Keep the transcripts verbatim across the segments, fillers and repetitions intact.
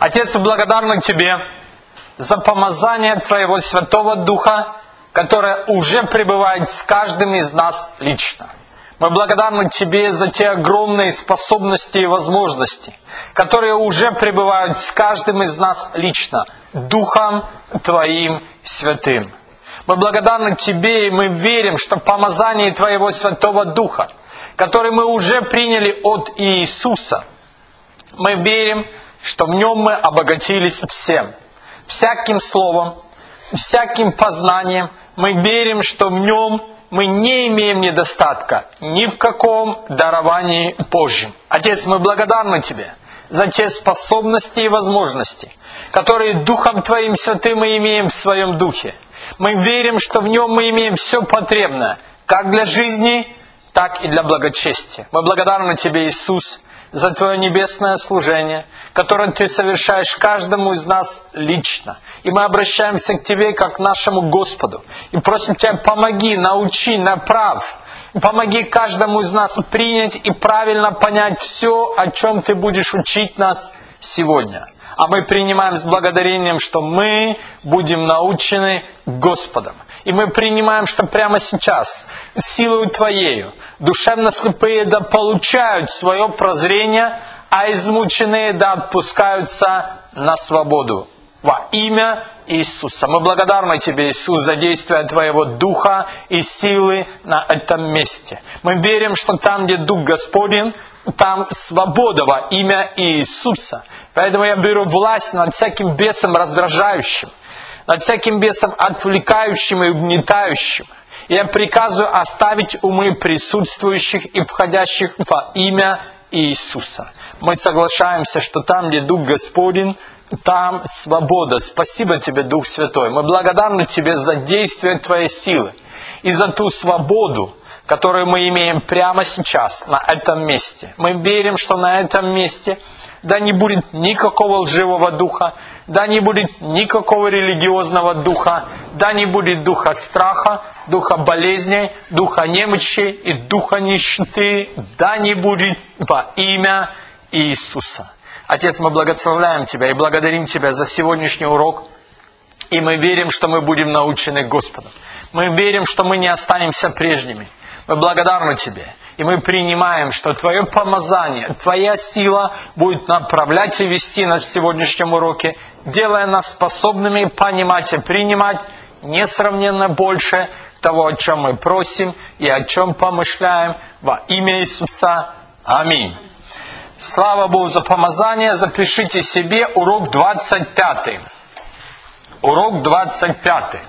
Отец, мы благодарны Тебе за помазание Твоего Святого Духа, которое уже пребывает с каждым из нас лично. Мы благодарны Тебе за те огромные способности и возможности, которые уже пребывают с каждым из нас лично, Духом Твоим Святым. Мы благодарны Тебе, и мы верим, что помазание Твоего Святого Духа, который мы уже приняли от Иисуса, мы верим, что в Нем мы обогатились всем, всяким словом, всяким познанием. Мы верим, что в Нем мы не имеем недостатка ни в каком даровании Божьем. Отец, мы благодарны Тебе за те способности и возможности, которые Духом Твоим Святым мы имеем в Своем Духе. Мы верим, что в Нем мы имеем все потребное, как для жизни, так и для благочестия. Мы благодарны Тебе, Иисус, за Твое небесное служение, которое Ты совершаешь каждому из нас лично. И мы обращаемся к Тебе, как к нашему Господу. И просим Тебя, помоги, научи, направь. Помоги каждому из нас принять и правильно понять все, о чем Ты будешь учить нас сегодня. А мы принимаем с благодарением, что мы будем научены Господом. И мы принимаем, что прямо сейчас, силою Твоею, душевно слепые да получают свое прозрение, а измученные да отпускаются на свободу. Во имя Иисуса. Мы благодарны Тебе, Иисус, за действие Твоего Духа и силы на этом месте. Мы верим, что там, где Дух Господень, там свобода во имя Иисуса. Поэтому я беру власть над всяким бесом раздражающим, над всяким бесом отвлекающим и угнетающим. И я приказываю оставить умы присутствующих и входящих во имя Иисуса. Мы соглашаемся, что там, где Дух Господень, там свобода. Спасибо Тебе, Дух Святой. Мы благодарны Тебе за действие Твоей силы и за ту свободу, которую мы имеем прямо сейчас, на этом месте. Мы верим, что на этом месте да не будет никакого лживого духа, да не будет никакого религиозного духа, да не будет духа страха, духа болезней, духа немощи и духа нищеты, да не будет во имя Иисуса. Отец, мы благословляем Тебя и благодарим Тебя за сегодняшний урок, и мы верим, что мы будем научены Господом. Мы верим, что мы не останемся прежними. Мы благодарны Тебе, и мы принимаем, что Твое помазание, Твоя сила будет направлять и вести нас в сегодняшнем уроке, делая нас способными понимать и принимать несравненно больше того, о чем мы просим и о чем помышляем во имя Иисуса. Аминь. Слава Богу за помазание. Запишите себе урок двадцать пятый. Урок двадцать пятый.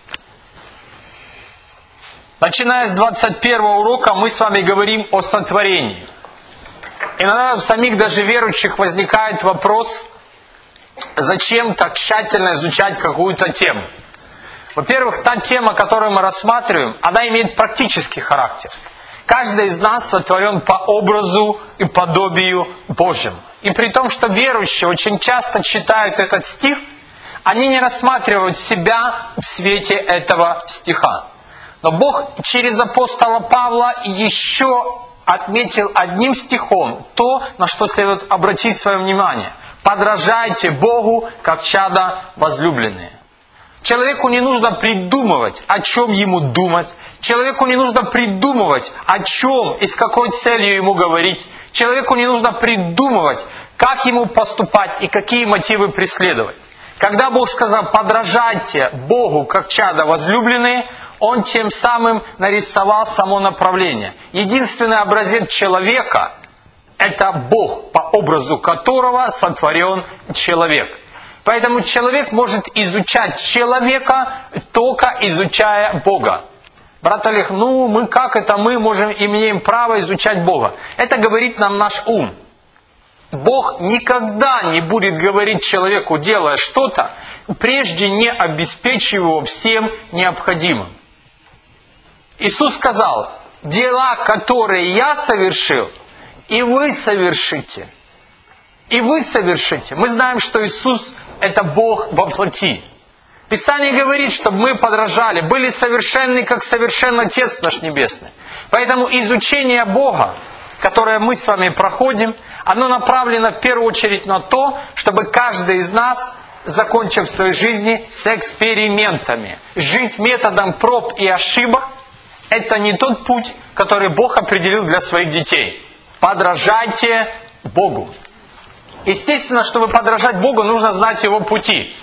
Начиная с двадцать первого урока, мы с вами говорим о сотворении. Иногда у самих даже верующих возникает вопрос, зачем так тщательно изучать какую-то тему. Во-первых, та тема, которую мы рассматриваем, она имеет практический характер. Каждый из нас сотворен по образу и подобию Божьему. И при том, что верующие очень часто читают этот стих, они не рассматривают себя в свете этого стиха. Но Бог через апостола Павла еще отметил одним стихом то, на что следует обратить свое внимание. «Подражайте Богу, как чада возлюбленные». Человеку не нужно придумывать, о чем ему думать. Человеку не нужно придумывать, о чем и с какой целью ему говорить. Человеку не нужно придумывать, как ему поступать и какие мотивы преследовать. Когда Бог сказал «подражайте Богу, как чада возлюбленные», Он тем самым нарисовал само направление. Единственный образец человека – это Бог, по образу которого сотворен человек. Поэтому человек может изучать человека, только изучая Бога. Брат Олег, ну мы как это мы можем, имеем право изучать Бога? Это говорит нам наш ум. Бог никогда не будет говорить человеку, делая что-то, прежде не обеспечив его всем необходимым. Иисус сказал, дела, которые я совершил, и вы совершите. И вы совершите. Мы знаем, что Иисус – это Бог во плоти. Писание говорит, чтобы мы подражали, были совершенны, как совершен Отец наш Небесный. Поэтому изучение Бога, которое мы с вами проходим, оно направлено в первую очередь на то, чтобы каждый из нас, закончив в своей жизни с экспериментами, жить методом проб и ошибок, это не тот путь, который Бог определил для своих детей. Подражайте Богу. Естественно, чтобы подражать Богу, нужно знать Его пути.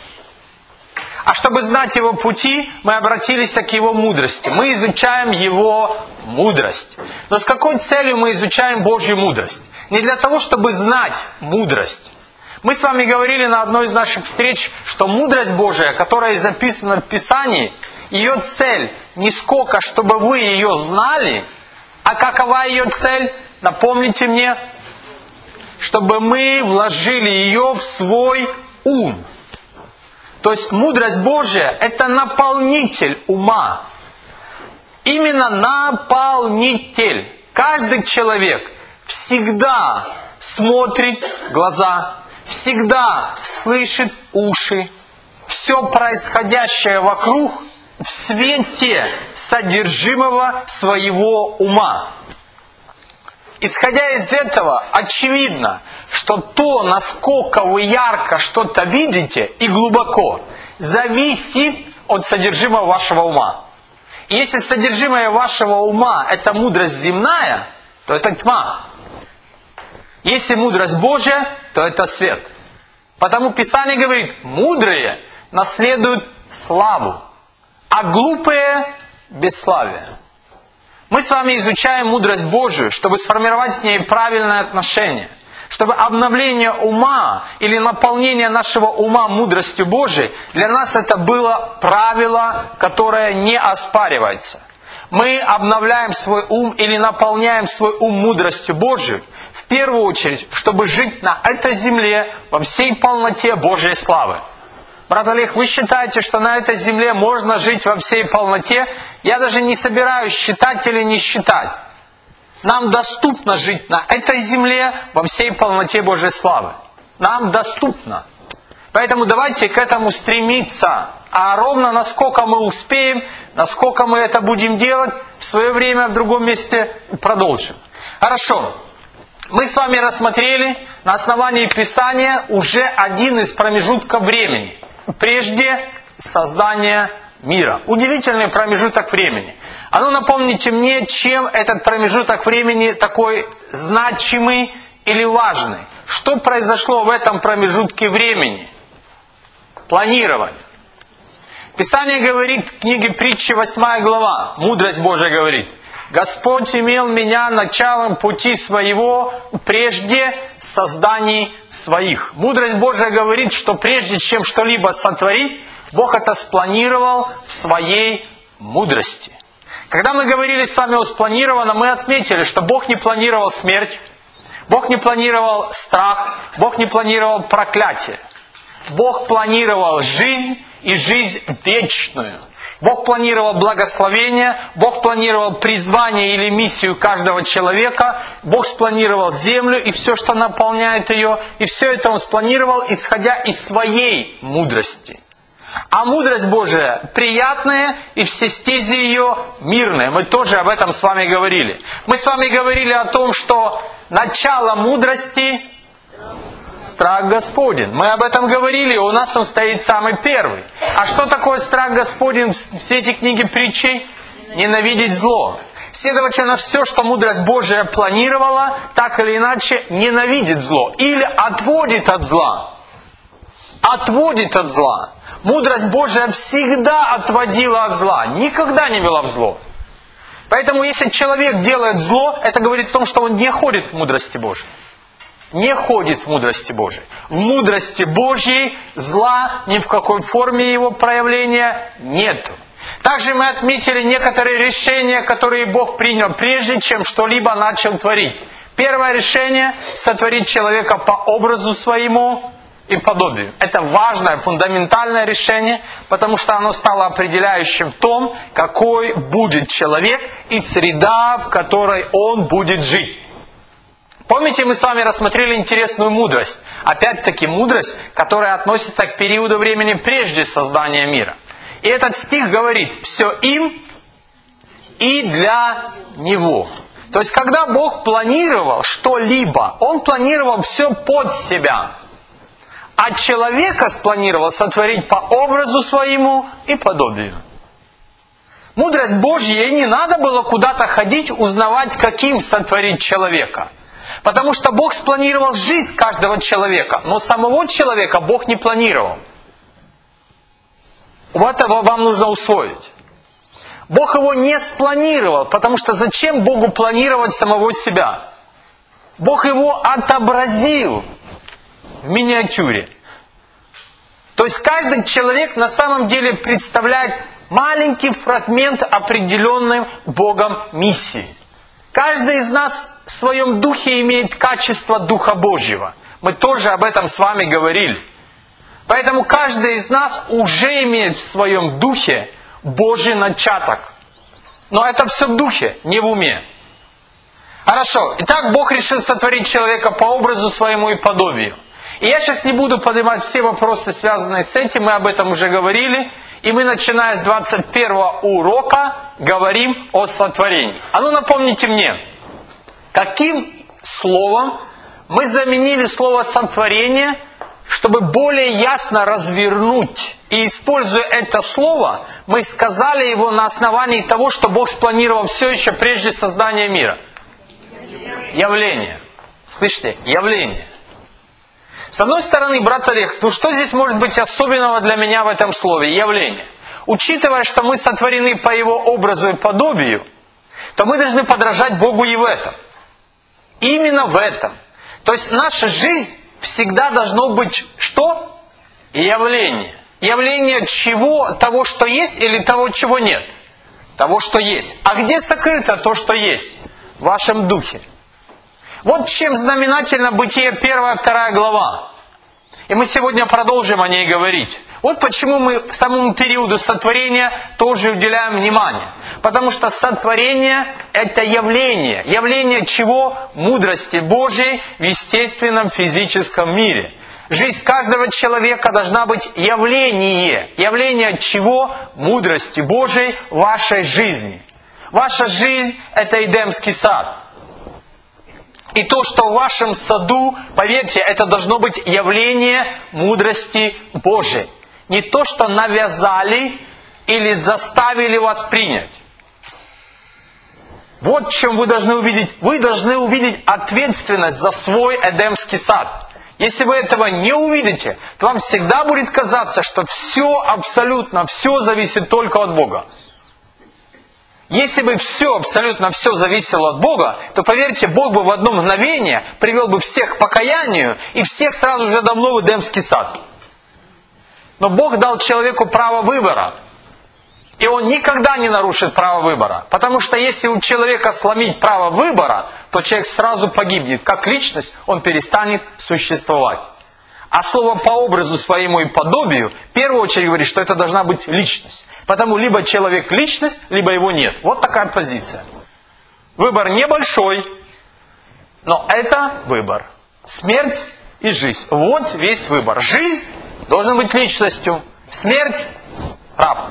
А чтобы знать Его пути, мы обратились к Его мудрости. Мы изучаем Его мудрость. Но с какой целью мы изучаем Божью мудрость? Не для того, чтобы знать мудрость. Мы с вами говорили на одной из наших встреч, что мудрость Божия, которая записана в Писании, ее цель не сколько, чтобы вы ее знали, а какова ее цель? Напомните мне. Чтобы мы вложили ее в свой ум. То есть мудрость Божия – это наполнитель ума. Именно наполнитель. Каждый человек всегда смотрит глаза, всегда слышит уши. Все происходящее вокруг в свете содержимого своего ума. Исходя из этого, очевидно, что то, насколько вы ярко что-то видите и глубоко, зависит от содержимого вашего ума. И если содержимое вашего ума – это мудрость земная, то это тьма. Если мудрость Божия, то это свет. Потому Писание говорит, мудрые наследуют славу, а глупые – бесславие. Мы с вами изучаем мудрость Божию, чтобы сформировать к ней правильное отношение. Чтобы обновление ума или наполнение нашего ума мудростью Божией, для нас это было правило, которое не оспаривается. Мы обновляем свой ум или наполняем свой ум мудростью Божией, в первую очередь, чтобы жить на этой земле во всей полноте Божьей славы. Брат Олег, вы считаете, что на этой земле можно жить во всей полноте? Я даже не собираюсь считать или не считать. Нам доступно жить на этой земле во всей полноте Божьей славы. Нам доступно. Поэтому давайте к этому стремиться. А ровно насколько мы успеем, насколько мы это будем делать, в свое время в другом месте продолжим. Хорошо. Мы с вами рассмотрели на основании Писания уже один из промежутков времени. Прежде создания мира. Удивительный промежуток времени. А ну напомните мне, чем этот промежуток времени такой значимый или важный. Что произошло в этом промежутке времени? Планирование. Писание говорит в книге Притчи, восьмая глава, мудрость Божия говорит: «Господь имел меня началом пути своего прежде созданий своих». Мудрость Божия говорит, что прежде чем что-либо сотворить, Бог это спланировал в своей мудрости. Когда мы говорили с вами о спланированном, мы отметили, что Бог не планировал смерть, Бог не планировал страх, Бог не планировал проклятие. Бог планировал жизнь и жизнь вечную. Бог планировал благословение, Бог планировал призвание или миссию каждого человека, Бог спланировал землю и все, что наполняет ее, и все это Он спланировал, исходя из своей мудрости. А мудрость Божия приятная, и все стези ее мирные. Мы тоже об этом с вами говорили. Мы с вами говорили о том, что начало мудрости – страх Господень. Мы об этом говорили, у нас он стоит самый первый. А что такое страх Господень в свете книги Притчей? Ненавидеть зло. Следовательно, все, что мудрость Божия планировала, так или иначе ненавидит зло. Или отводит от зла. Отводит от зла. Мудрость Божия всегда отводила от зла. Никогда не вела в зло. Поэтому, если человек делает зло, это говорит о том, что он не ходит в мудрости Божией. Не ходит в мудрости Божией. В мудрости Божьей зла ни в какой форме его проявления нету. Также мы отметили некоторые решения, которые Бог принял, прежде чем что-либо начал творить. Первое решение – сотворить человека по образу своему и подобию. Это важное, фундаментальное решение, потому что оно стало определяющим в том, какой будет человек и среда, в которой он будет жить. Помните, мы с вами рассмотрели интересную мудрость. Опять-таки мудрость, которая относится к периоду времени прежде создания мира. И этот стих говорит: «Все им и для Него». То есть, когда Бог планировал что-либо, Он планировал все под себя. А человека спланировал сотворить по образу своему и подобию. Мудрость Божья, ей не надо было куда-то ходить, узнавать, каким сотворить человека. Потому что Бог спланировал жизнь каждого человека, но самого человека Бог не планировал. Вот это вам нужно усвоить. Бог его не спланировал, потому что зачем Богу планировать самого себя? Бог его отобразил в миниатюре. То есть каждый человек на самом деле представляет маленький фрагмент определенной Богом миссии. Каждый из нас в своем духе имеет качество Духа Божьего. Мы тоже об этом с вами говорили. Поэтому каждый из нас уже имеет в своем духе Божий начаток. Но это все в духе, не в уме. Хорошо. Итак, Бог решил сотворить человека по образу своему и подобию. И я сейчас не буду поднимать все вопросы, связанные с этим, мы об этом уже говорили. И мы, начиная с двадцать первого урока, говорим о сотворении. А ну напомните мне, каким словом мы заменили слово «сотворение», чтобы более ясно развернуть. И используя это слово, мы сказали его на основании того, что Бог спланировал все еще прежде создания мира. Явление. Слышите? Явление. С одной стороны, брат Олег, ну что здесь может быть особенного для меня в этом слове? Явление. Учитывая, что мы сотворены по Его образу и подобию, то мы должны подражать Богу и в этом. Именно в этом. То есть наша жизнь всегда должно быть что? Явление. Явление чего? Того, что есть, или того, чего нет? Того, что есть. А где сокрыто то, что есть? В вашем духе. Вот чем знаменательно Бытие первая, вторая глава. И мы сегодня продолжим о ней говорить. Вот почему мы самому периоду сотворения тоже уделяем внимание. Потому что сотворение – это явление. Явление чего? Мудрости Божьей в естественном физическом мире. Жизнь каждого человека должна быть явление. Явление чего? Мудрости Божьей в вашей жизни. Ваша жизнь – это Эдемский сад. И то, что в вашем саду, поверьте, это должно быть явление мудрости Божией. Не то, что навязали или заставили вас принять. Вот чем вы должны увидеть. Вы должны увидеть ответственность за свой Эдемский сад. Если вы этого не увидите, то вам всегда будет казаться, что все, абсолютно все зависит только от Бога. Если бы все, абсолютно все зависело от Бога, то, поверьте, Бог бы в одно мгновение привел бы всех к покаянию и всех сразу же давно в Эдемский сад. Но Бог дал человеку право выбора. И он никогда не нарушит право выбора. Потому что если у человека сломить право выбора, то человек сразу погибнет. Как личность он перестанет существовать. А слово «по образу своему и подобию» в первую очередь говорит, что это должна быть личность. Потому либо человек личность, либо его нет. Вот такая позиция. Выбор небольшой, но это выбор. Смерть и жизнь. Вот весь выбор. Жизнь должен быть личностью. Смерть – раб.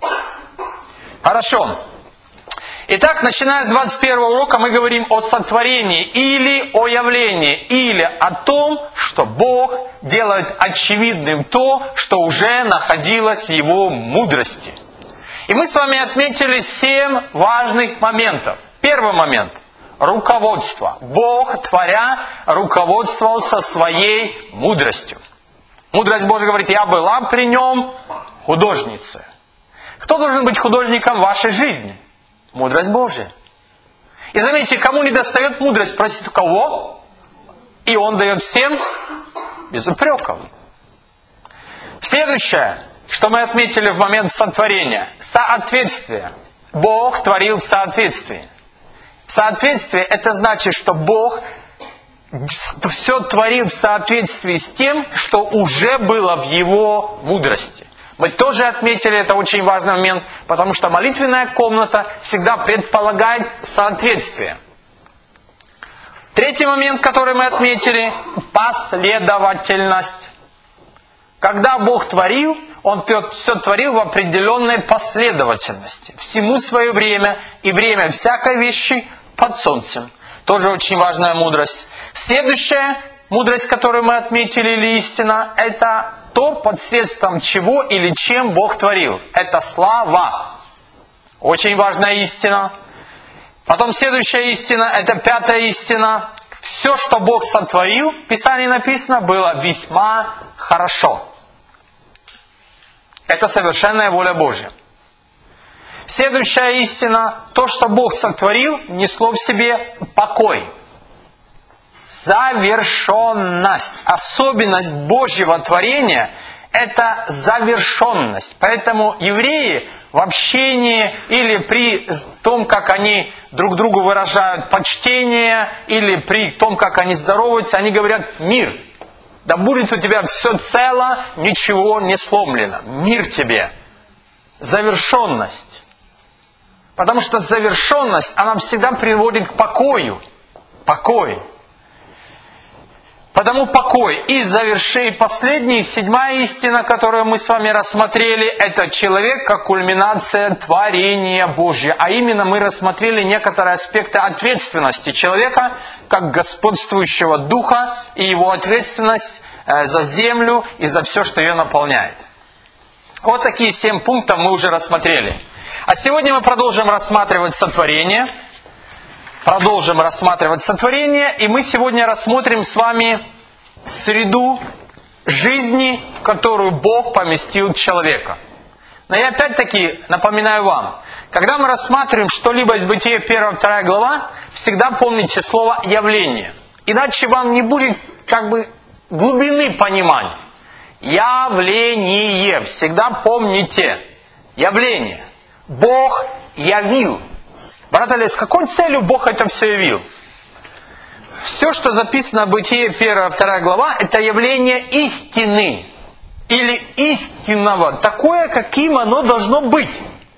Хорошо. Итак, начиная с двадцать первого урока мы говорим о сотворении или о явлении, или о том, что Бог делает очевидным то, что уже находилось в Его мудрости. И мы с вами отметили семь важных моментов. Первый момент – руководство. Бог, творя, руководствовался своей мудростью. Мудрость Божия говорит: «Я была при нем художницей». Кто должен быть художником в вашей жизни? Мудрость Божия. И заметьте, кому не достает мудрость, просит у кого? И Он дает всем без упреков. Следующее, что мы отметили в момент сотворения. Соответствие. Бог творил в соответствии. Соответствие – это значит, что Бог все творил в соответствии с тем, что уже было в Его мудрости. Мы тоже отметили, это очень важный момент, потому что молитвенная комната всегда предполагает соответствие. Третий момент, который мы отметили – последовательность. Когда Бог творил, Он все творил в определенной последовательности. Всему свое время, и время всякой вещи под солнцем. Тоже очень важная мудрость. Следующая мудрость, которую мы отметили, или истина, это то, посредством чего или чем Бог творил. Это слава. Очень важная истина. Потом следующая истина, это пятая истина. Все, что Бог сотворил, в Писании написано, было весьма хорошо. Это совершенная воля Божья. Следующая истина, то, что Бог сотворил, несло в себе покой. Завершенность. Особенность Божьего творения – это завершенность. Поэтому евреи в общении или при том, как они друг другу выражают почтение, или при том, как они здороваются, они говорят «мир». Да будет у тебя все цело, ничего не сломлено. Мир тебе. Завершенность. Потому что завершенность, она всегда приводит к покою. Покой. Потому покой. И заверши последняя, седьмая истина, которую мы с вами рассмотрели, это человек как кульминация творения Божьего. А именно мы рассмотрели некоторые аспекты ответственности человека, как господствующего духа, и его ответственность за землю и за все, что ее наполняет. Вот такие семь пунктов мы уже рассмотрели. А сегодня мы продолжим рассматривать сотворение. Продолжим рассматривать сотворение, и мы сегодня рассмотрим с вами среду жизни, в которую Бог поместил человека. Но я опять-таки напоминаю вам, когда мы рассматриваем что-либо из Бытия первая-вторая глава, всегда помните слово «явление». Иначе вам не будет как бы глубины понимания. Явление. Всегда помните. Явление. Бог явил. Брат Олег, с какой целью Бог это все явил? Все, что записано в Бытие первая-вторая глава, это явление истины. Или истинного. Такое, каким оно должно быть.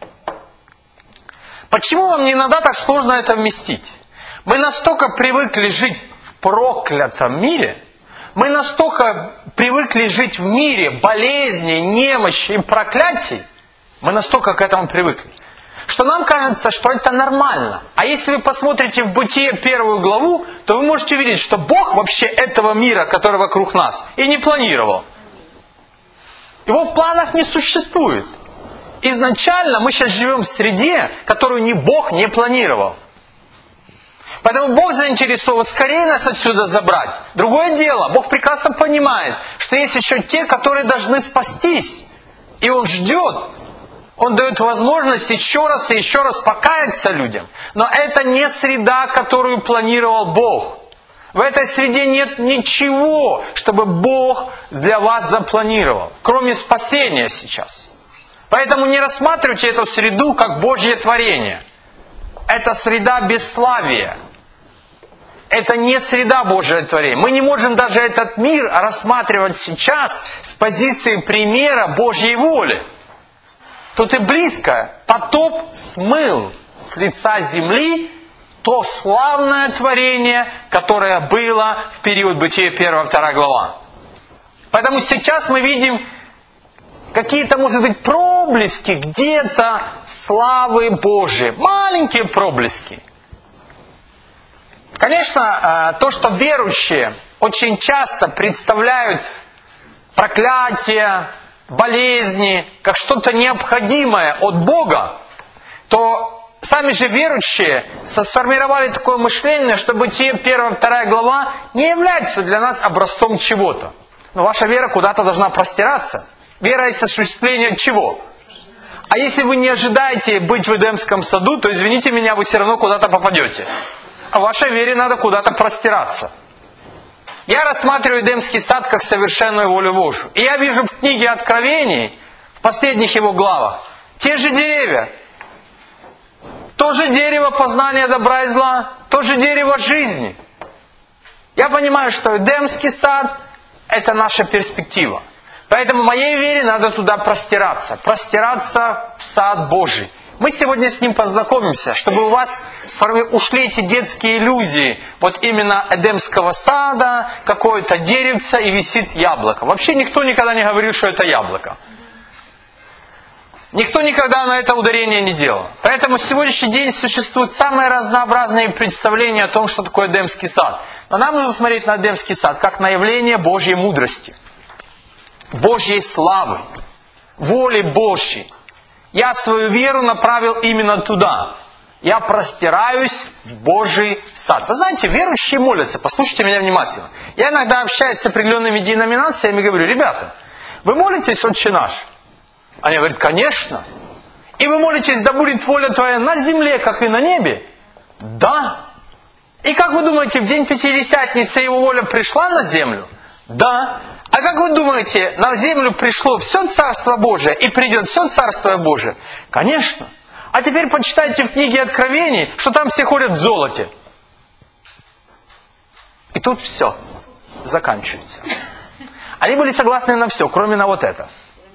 Почему вам не иногда так сложно это вместить? Мы настолько привыкли жить в проклятом мире, мы настолько привыкли жить в мире болезней, немощи и проклятий, мы настолько к этому привыкли, что нам кажется, что это нормально. А если вы посмотрите в Бытие первую главу, то вы можете увидеть, что Бог вообще этого мира, который вокруг нас, и не планировал. Его в планах не существует. Изначально мы сейчас живем в среде, которую ни Бог не планировал. Поэтому Бог заинтересован скорее нас отсюда забрать. Другое дело, Бог прекрасно понимает, что есть еще те, которые должны спастись. И Он ждет. Он дает возможность еще раз и еще раз покаяться людям. Но это не среда, которую планировал Бог. В этой среде нет ничего, чтобы Бог для вас запланировал, кроме спасения сейчас. Поэтому не рассматривайте эту среду как Божье творение. Это среда бесславия. Это не среда Божьего творения. Мы не можем даже этот мир рассматривать сейчас с позиции примера Божьей воли. Тут и близко. Потоп смыл с лица земли то славное творение, которое было в период Бытия первая-вторая глава. Поэтому сейчас мы видим какие-то, может быть, проблески где-то славы Божией. Маленькие проблески. Конечно, то, что верующие очень часто представляют проклятие, болезни, как что-то необходимое от Бога, то сами же верующие сформировали такое мышление, что Бытие первая-вторая глава не является для нас образцом чего-то. Но ваша вера куда-то должна простираться. Вера есть осуществление чего? А если вы не ожидаете быть в Эдемском саду, то, извините меня, вы все равно куда-то попадете. А вашей вере надо куда-то простираться. Я рассматриваю Эдемский сад как совершенную волю Божию. И я вижу в книге Откровений, в последних его главах, те же деревья. То же дерево познания добра и зла, то же дерево жизни. Я понимаю, что Эдемский сад – это наша перспектива. Поэтому моей вере надо туда простираться. Простираться в сад Божий. Мы сегодня с ним познакомимся, чтобы у вас ушли эти детские иллюзии. Вот именно Эдемского сада, какое-то деревце и висит яблоко. Вообще никто никогда не говорил, что это яблоко. Никто никогда на это ударение не делал. Поэтому в сегодняшний день существуют самые разнообразные представления о том, что такое Эдемский сад. Но нам нужно смотреть на Эдемский сад как на явление Божьей мудрости, Божьей славы, воли Божьей. Я свою веру направил именно туда. Я простираюсь в Божий сад. Вы знаете, верующие молятся. Послушайте меня внимательно. Я иногда общаюсь с определенными деноминациями и говорю: ребята, вы молитесь «Отче наш»? Они говорят: конечно. И вы молитесь: да будет воля Твоя на земле, как и на небе? Да. И как вы думаете, в день Пятидесятницы Его воля пришла на землю? Да. А как вы думаете, на землю пришло все Царство Божие и придет все Царство Божие? Конечно. А теперь почитайте в книге Откровений, что там все ходят в золоте. И тут все заканчивается. Они были согласны на все, кроме на вот это.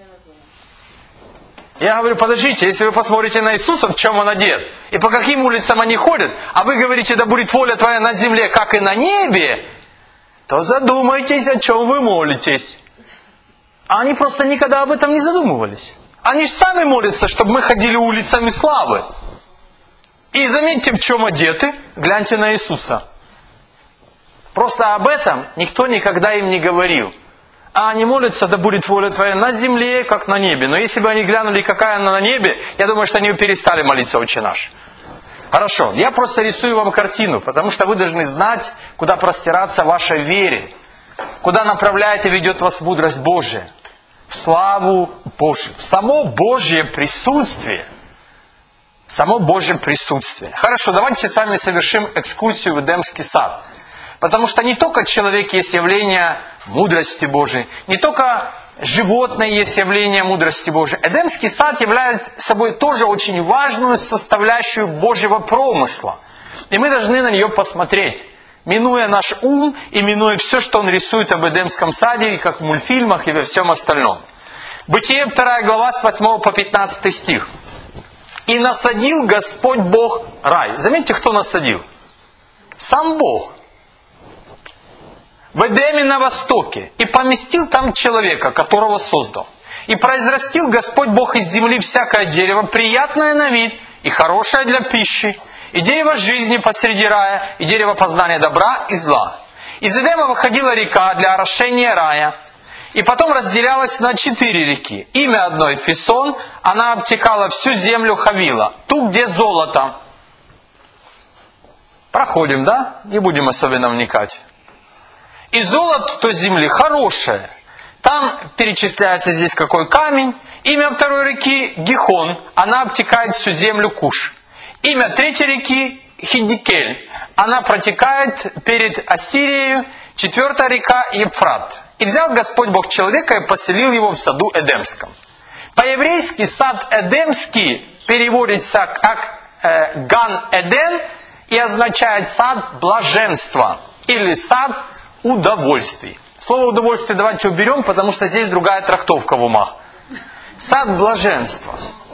Я говорю: подождите, если вы посмотрите на Иисуса, в чем Он одет, и по каким улицам они ходят, а вы говорите: да будет воля Твоя на земле, как и на небе, то задумайтесь, о чем вы молитесь. А они просто никогда об этом не задумывались. Они же сами молятся, чтобы мы ходили улицами славы. И заметьте, в чем одеты, гляньте на Иисуса. Просто об этом никто никогда им не говорил. А они молятся: да будет воля Твоя на земле, как на небе. Но если бы они глянули, какая она на небе, я думаю, что они бы перестали молиться «Отче наш». Хорошо, я просто рисую вам картину, потому что вы должны знать, куда простираться в вашей вере, куда направляет и ведет вас мудрость Божия, в славу Божию, в само Божье присутствие. Само Божье присутствие. Хорошо, давайте с вами совершим экскурсию в Эдемский сад. Потому что не только человек есть явление мудрости Божией, не только животное есть явление мудрости Божией. Эдемский сад является собой тоже очень важную составляющую Божьего промысла. И мы должны на нее посмотреть, минуя наш ум и минуя все, что он рисует об Эдемском саде, и как в мультфильмах и во всем остальном. Бытие вторая глава с восьмого по пятнадцатый стих. «И насадил Господь Бог рай». Заметьте, кто насадил? Сам Бог. В Эдеме на востоке, и поместил там человека, которого создал. И произрастил Господь Бог из земли всякое дерево, приятное на вид и хорошее для пищи, и дерево жизни посреди рая, и дерево познания добра и зла. Из Эдема выходила река для орошения рая, и потом разделялась на четыре реки. Имя одной Фison, она обтекала всю землю Хавила, ту, где золото. Проходим, да? Не будем особенно вникать. И золото той земли хорошее. Там перечисляется здесь какой камень. Имя второй реки Гихон. Она обтекает всю землю Куш. Имя третьей реки Хидикель. Она протекает перед Ассирией. Четвертая река Ефрат. И взял Господь Бог человека и поселил его в саду Эдемском. По-еврейски сад Эдемский переводится как э, Ган-Эден и означает сад блаженства. Или сад удовольствий. Слово удовольствие давайте уберем, потому что здесь другая трактовка в умах. Сад блаженства.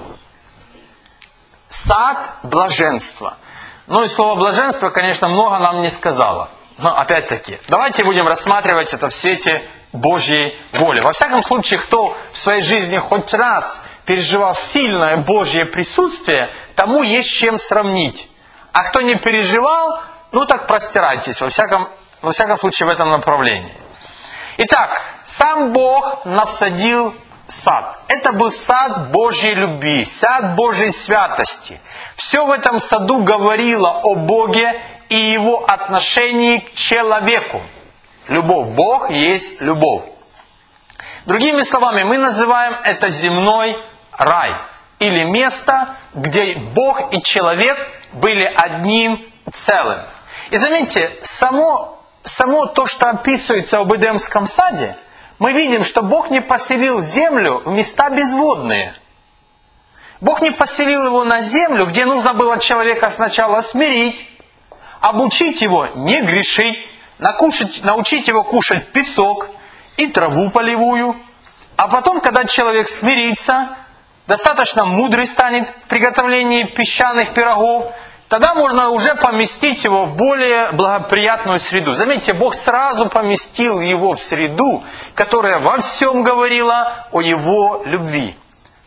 Сад блаженства. Ну и слово блаженство, конечно, много нам не сказало. Но опять-таки, давайте будем рассматривать это в свете Божьей воли. Во всяком случае, кто в своей жизни хоть раз переживал сильное Божье присутствие, тому есть с чем сравнить. А кто не переживал, ну так простирайтесь, во всяком Во всяком случае, в этом направлении. Итак, сам Бог насадил сад. Это был сад Божьей любви, сад Божьей святости. Все в этом саду говорило о Боге и Его отношении к человеку. Любовь. Бог есть любовь. Другими словами, мы называем это земной рай. Или место, где Бог и человек были одним целым. И заметьте, само... Само то, что описывается об Эдемском саде, мы видим, что Бог не поселил землю в места безводные. Бог не поселил его на землю, где нужно было человека сначала смирить, обучить его не грешить, накушать, научить его кушать песок и траву полевую. А потом, когда человек смирится, достаточно мудрый станет в приготовлении песчаных пирогов, тогда можно уже поместить его в более благоприятную среду. Заметьте, Бог сразу поместил его в среду, которая во всем говорила о его любви.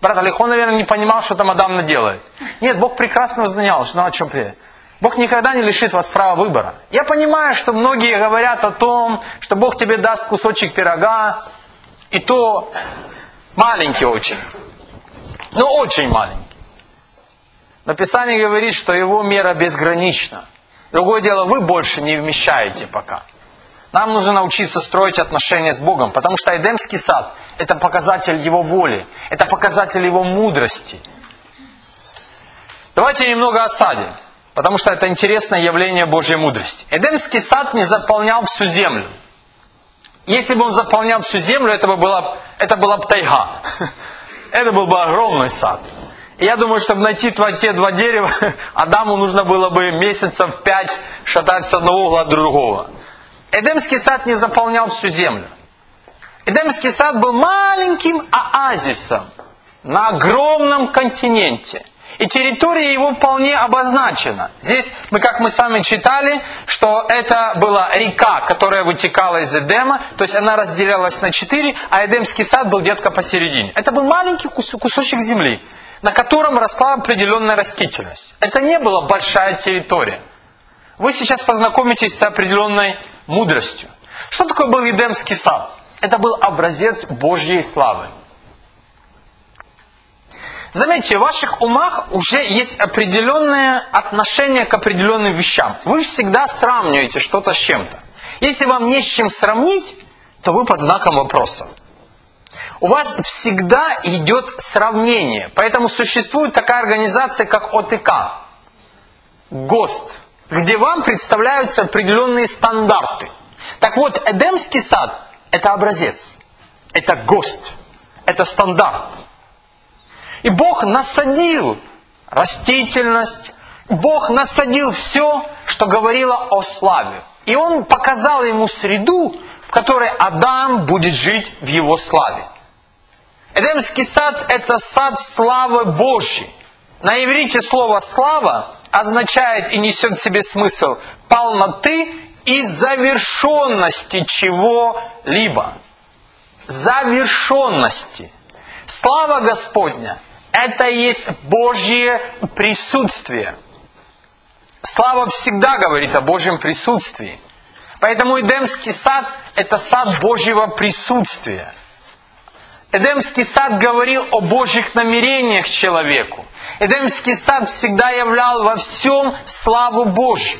Брат Олег, он, наверное, не понимал, что там Адам наделает. Нет, Бог прекрасно знал, что, ну, о чем при. Бог никогда не лишит вас права выбора. Я понимаю, что многие говорят о том, что Бог тебе даст кусочек пирога, и то маленький очень. Ну, очень маленький. Но Писание говорит, что его мера безгранична. Другое дело, вы больше не вмещаете пока. Нам нужно научиться строить отношения с Богом, потому что Эдемский сад – это показатель Его воли, это показатель Его мудрости. Давайте немного о саде, потому что это интересное явление Божьей мудрости. Эдемский сад не заполнял всю землю. Если бы он заполнял всю землю, это бы была, это была бы тайга. Это был бы огромный сад. И я думаю, чтобы найти те два дерева, Адаму нужно было бы месяцев пять шатать с одного угла до другого. Эдемский сад не заполнял всю землю. Эдемский сад был маленьким оазисом на огромном континенте. И территория его вполне обозначена. Здесь, мы, как мы с вами читали, что это была река, которая вытекала из Эдема, то есть она разделялась на четыре, а Эдемский сад был где-то посередине. Это был маленький кусочек земли, на котором росла определенная растительность. Это не была большая территория. Вы сейчас познакомитесь с определенной мудростью. Что такое был Эдемский сад? Это был образец Божьей славы. Заметьте, в ваших умах уже есть определенное отношение к определенным вещам. Вы всегда сравниваете что-то с чем-то. Если вам не с чем сравнить, то вы под знаком вопроса. У вас всегда идет сравнение. Поэтому существует такая организация, как О Т К. ГОСТ. Где вам представляются определенные стандарты. Так вот, Эдемский сад – это образец. Это ГОСТ. Это стандарт. И Бог насадил растительность, Бог насадил все, что говорило о славе. И Он показал ему среду, в которой Адам будет жить в его славе. Эдемский сад – это сад славы Божьей. На иврите слово «слава» означает и несет в себе смысл полноты и завершенности чего-либо. Завершенности. Слава Господня – это и есть Божье присутствие. Слава всегда говорит о Божьем присутствии. Поэтому Эдемский сад – это сад Божьего присутствия. Эдемский сад говорил о Божьих намерениях человеку. Эдемский сад всегда являл во всем славу Божью.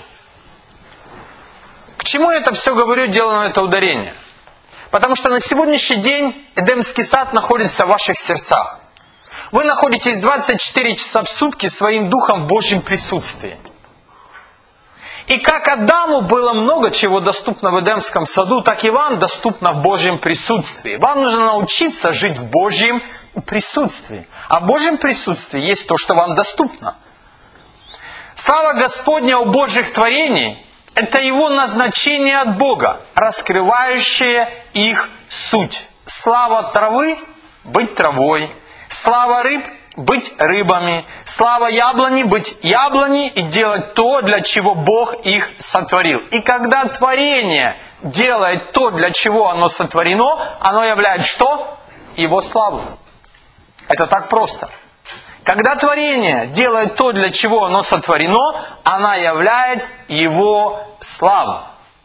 К чему я это все говорю, делаю на это ударение? Потому что на сегодняшний день Эдемский сад находится в ваших сердцах. Вы находитесь двадцать четыре часа в сутки своим духом в Божьем присутствии. И как Адаму было много чего доступно в Эдемском саду, так и вам доступно в Божьем присутствии. Вам нужно научиться жить в Божьем присутствии. А в Божьем присутствии есть то, что вам доступно. Слава Господня у Божьих творений – это Его назначение от Бога, раскрывающее их суть. Слава травы – быть травой. Слава рыб – быть рыбами. Слава яблони – быть яблони и делать то, для чего Бог их сотворил. И когда творение делает то, для чего оно сотворено, оно является что? Его славу. Это так просто. Когда творение делает то, для чего оно сотворено, оно являет Его славу.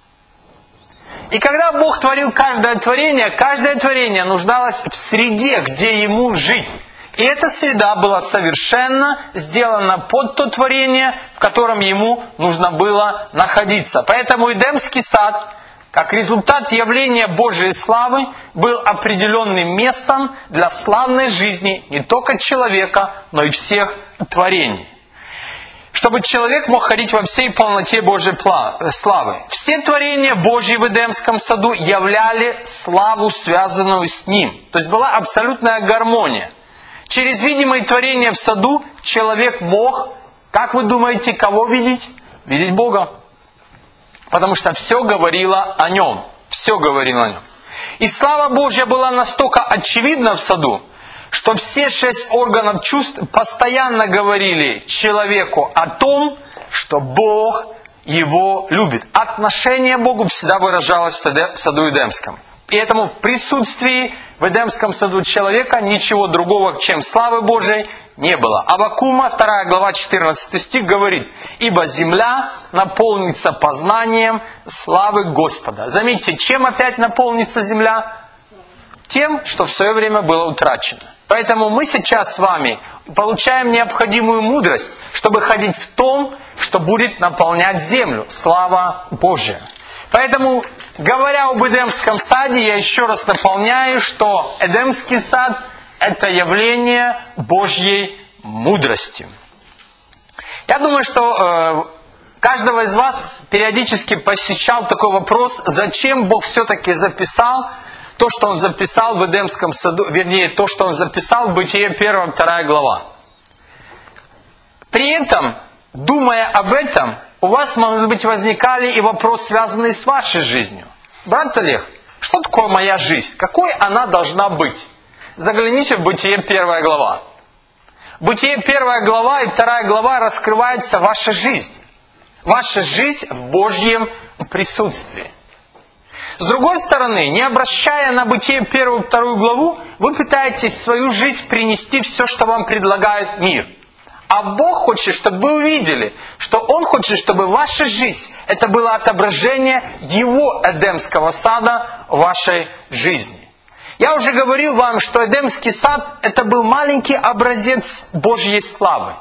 И когда Бог творил каждое творение, каждое творение нуждалось в среде, где ему жить. И эта среда была совершенно сделана под то творение, в котором ему нужно было находиться. Поэтому Эдемский сад, как результат явления Божьей славы, был определенным местом для славной жизни не только человека, но и всех творений. Чтобы человек мог ходить во всей полноте Божьей славы. Все творения Божьи в Эдемском саду являли славу, связанную с ним. То есть была абсолютная гармония. Через видимые творения в саду человек мог, как вы думаете, кого видеть? Видеть Бога. Потому что все говорило о Нем. Все говорило о Нем. И слава Божья была настолько очевидна в саду, что все шесть органов чувств постоянно говорили человеку о том, что Бог его любит. Отношение к Богу всегда выражалось в саду Эдемском. И этому в присутствии в Эдемском саду человека ничего другого, чем славы Божией, не было. Аввакума, вторая глава, четырнадцатый стих говорит: «Ибо земля наполнится познанием славы Господа». Заметьте, чем опять наполнится земля? Тем, что в свое время было утрачено. Поэтому мы сейчас с вами получаем необходимую мудрость, чтобы ходить в том, что будет наполнять землю. Слава Божия. Поэтому, говоря об Эдемском саде, я еще раз наполняю, что Эдемский сад – это явление Божьей мудрости. Я думаю, что э, каждого из вас периодически посещал такой вопрос, зачем Бог все-таки записал то, что Он записал в Эдемском саду, вернее, то, что Он записал в Бытие первая, вторая глава. При этом, думая об этом, у вас, может быть, возникали и вопросы, связанные с вашей жизнью. Брат Олег, что такое моя жизнь? Какой она должна быть? Загляните в Бытие первая глава. Бытие первая глава и вторая глава раскрывается ваша жизнь. Ваша жизнь в Божьем присутствии. С другой стороны, не обращая на Бытие первую и вторую главу, вы пытаетесь в свою жизнь принести все, что вам предлагает мир. А Бог хочет, чтобы вы увидели, что Он хочет, чтобы ваша жизнь, это было отображение Его Эдемского сада в вашей жизни. Я уже говорил вам, что Эдемский сад, это был маленький образец Божьей славы.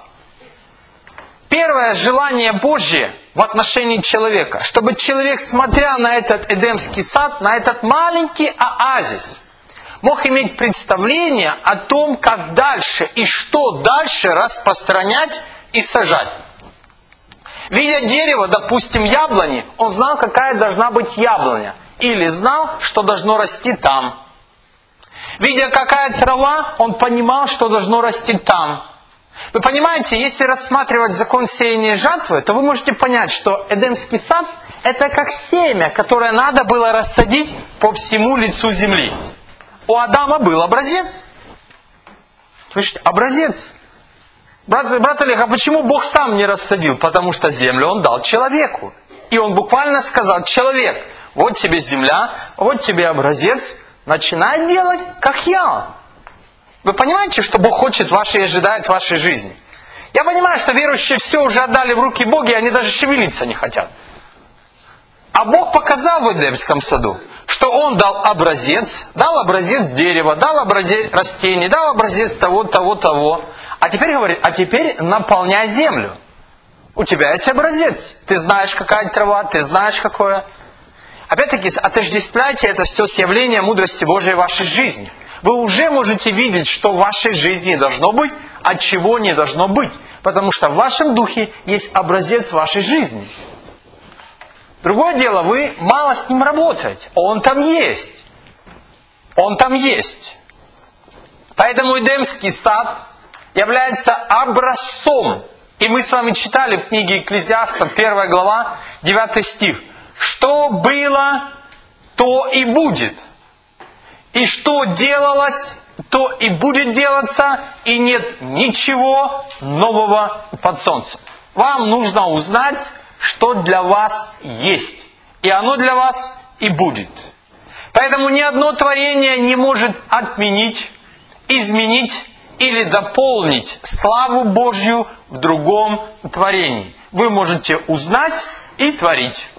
Первое желание Божье в отношении человека, чтобы человек, смотря на этот Эдемский сад, на этот маленький оазис, мог иметь представление о том, как дальше и что дальше распространять и сажать. Видя дерево, допустим, яблони, он знал, какая должна быть яблоня. Или знал, что должно расти там. Видя, какая трава, он понимал, что должно расти там. Вы понимаете, если рассматривать закон сеяния и жатвы, то вы можете понять, что Эдемский сад – это как семя, которое надо было рассадить по всему лицу земли. У Адама был образец. Слышите, образец. Брат, брат Олег, а почему Бог сам не рассадил? Потому что землю Он дал человеку. И Он буквально сказал: человек, вот тебе земля, вот тебе образец, начинай делать, как я. Вы понимаете, что Бог хочет вашей и ожидает в вашей жизни? Я понимаю, что верующие все уже отдали в руки Бога, и они даже шевелиться не хотят. А Бог показал в Эдемском саду, что Он дал образец, дал образец дерева, дал образец растений, дал образец того, того, того. А теперь говорит, а теперь наполняй землю. У тебя есть образец. Ты знаешь, какая трава, ты знаешь, какое. Опять-таки, отождествляйте это все с явлением мудрости Божией в вашей жизни. Вы уже можете видеть, что в вашей жизни должно быть, а чего не должно быть. Потому что в вашем духе есть образец вашей жизни. Другое дело, вы мало с ним работаете. Он там есть. Он там есть. Поэтому Эдемский сад является образцом. И мы с вами читали в книге Экклезиаста, первая глава, девятый стих. Что было, то и будет. И что делалось, то и будет делаться. И нет ничего нового под солнцем. Вам нужно узнать, что для вас есть. И оно для вас и будет. Поэтому ни одно творение не может отменить, изменить или дополнить славу Божью в другом творении. Вы можете узнать и творить.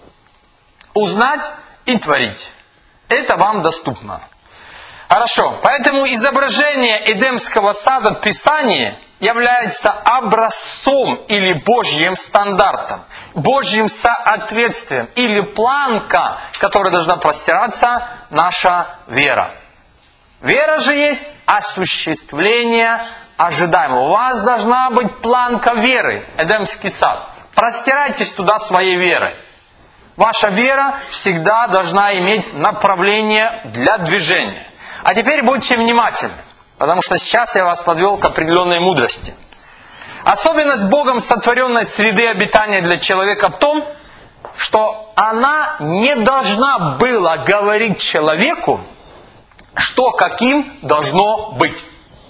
Узнать и творить. Это вам доступно. Хорошо. Поэтому изображение Эдемского сада в Писании является образцом или Божьим стандартом, Божьим соответствием или планка, которой должна простираться наша вера. Вера же есть осуществление ожидаемого. У вас должна быть планка веры, Эдемский сад. Простирайтесь туда своей верой. Ваша вера всегда должна иметь направление для движения. А теперь будьте внимательны, потому что сейчас я вас подвел к определенной мудрости. Особенность Богом сотворенной среды обитания для человека в том, что она не должна была говорить человеку, что каким должно быть.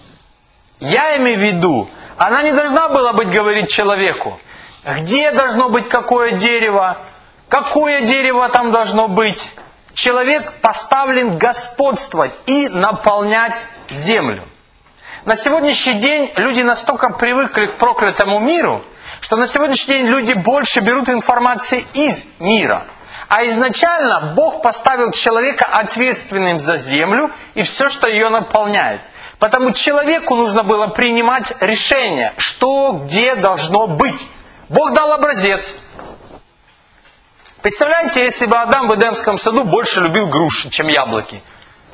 Я имею в виду, она не должна была быть говорить человеку, где должно быть какое дерево, какое дерево там должно быть, человек поставлен господствовать и наполнять землю. На сегодняшний день люди настолько привыкли к проклятому миру, что на сегодняшний день люди больше берут информации из мира. А изначально Бог поставил человека ответственным за землю и все, что ее наполняет. Потому человеку нужно было принимать решение, что где должно быть. Бог дал образец. Представляете, если бы Адам в Эдемском саду больше любил груши, чем яблоки?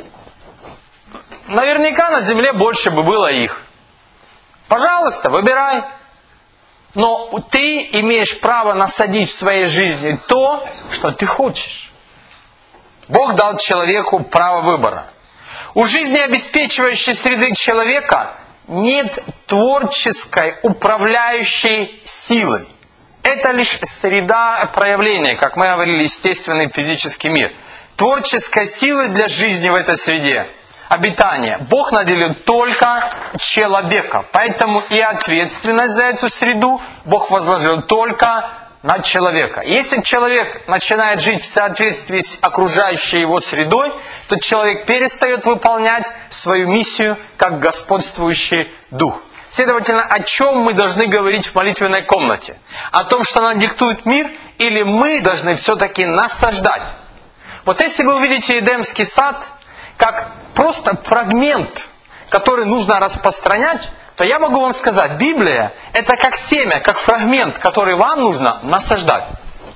Наверняка на земле больше бы было их. Пожалуйста, выбирай. Но ты имеешь право насадить в своей жизни то, что ты хочешь. Бог дал человеку право выбора. У жизнеобеспечивающей среды человека нет творческой управляющей силы. Это лишь среда проявления, как мы говорили, естественный физический мир. Творческой силы для жизни в этой среде, обитания, Бог наделил только человека. Поэтому и ответственность за эту среду Бог возложил только на человека. Если человек начинает жить в соответствии с окружающей его средой, то человек перестает выполнять свою миссию как господствующий дух. Следовательно, о чем мы должны говорить в молитвенной комнате? О том, что нам диктует мир, или мы должны все-таки насаждать? Вот если вы увидите Эдемский сад как просто фрагмент, который нужно распространять, то я могу вам сказать, Библия – это как семя, как фрагмент, который вам нужно насаждать.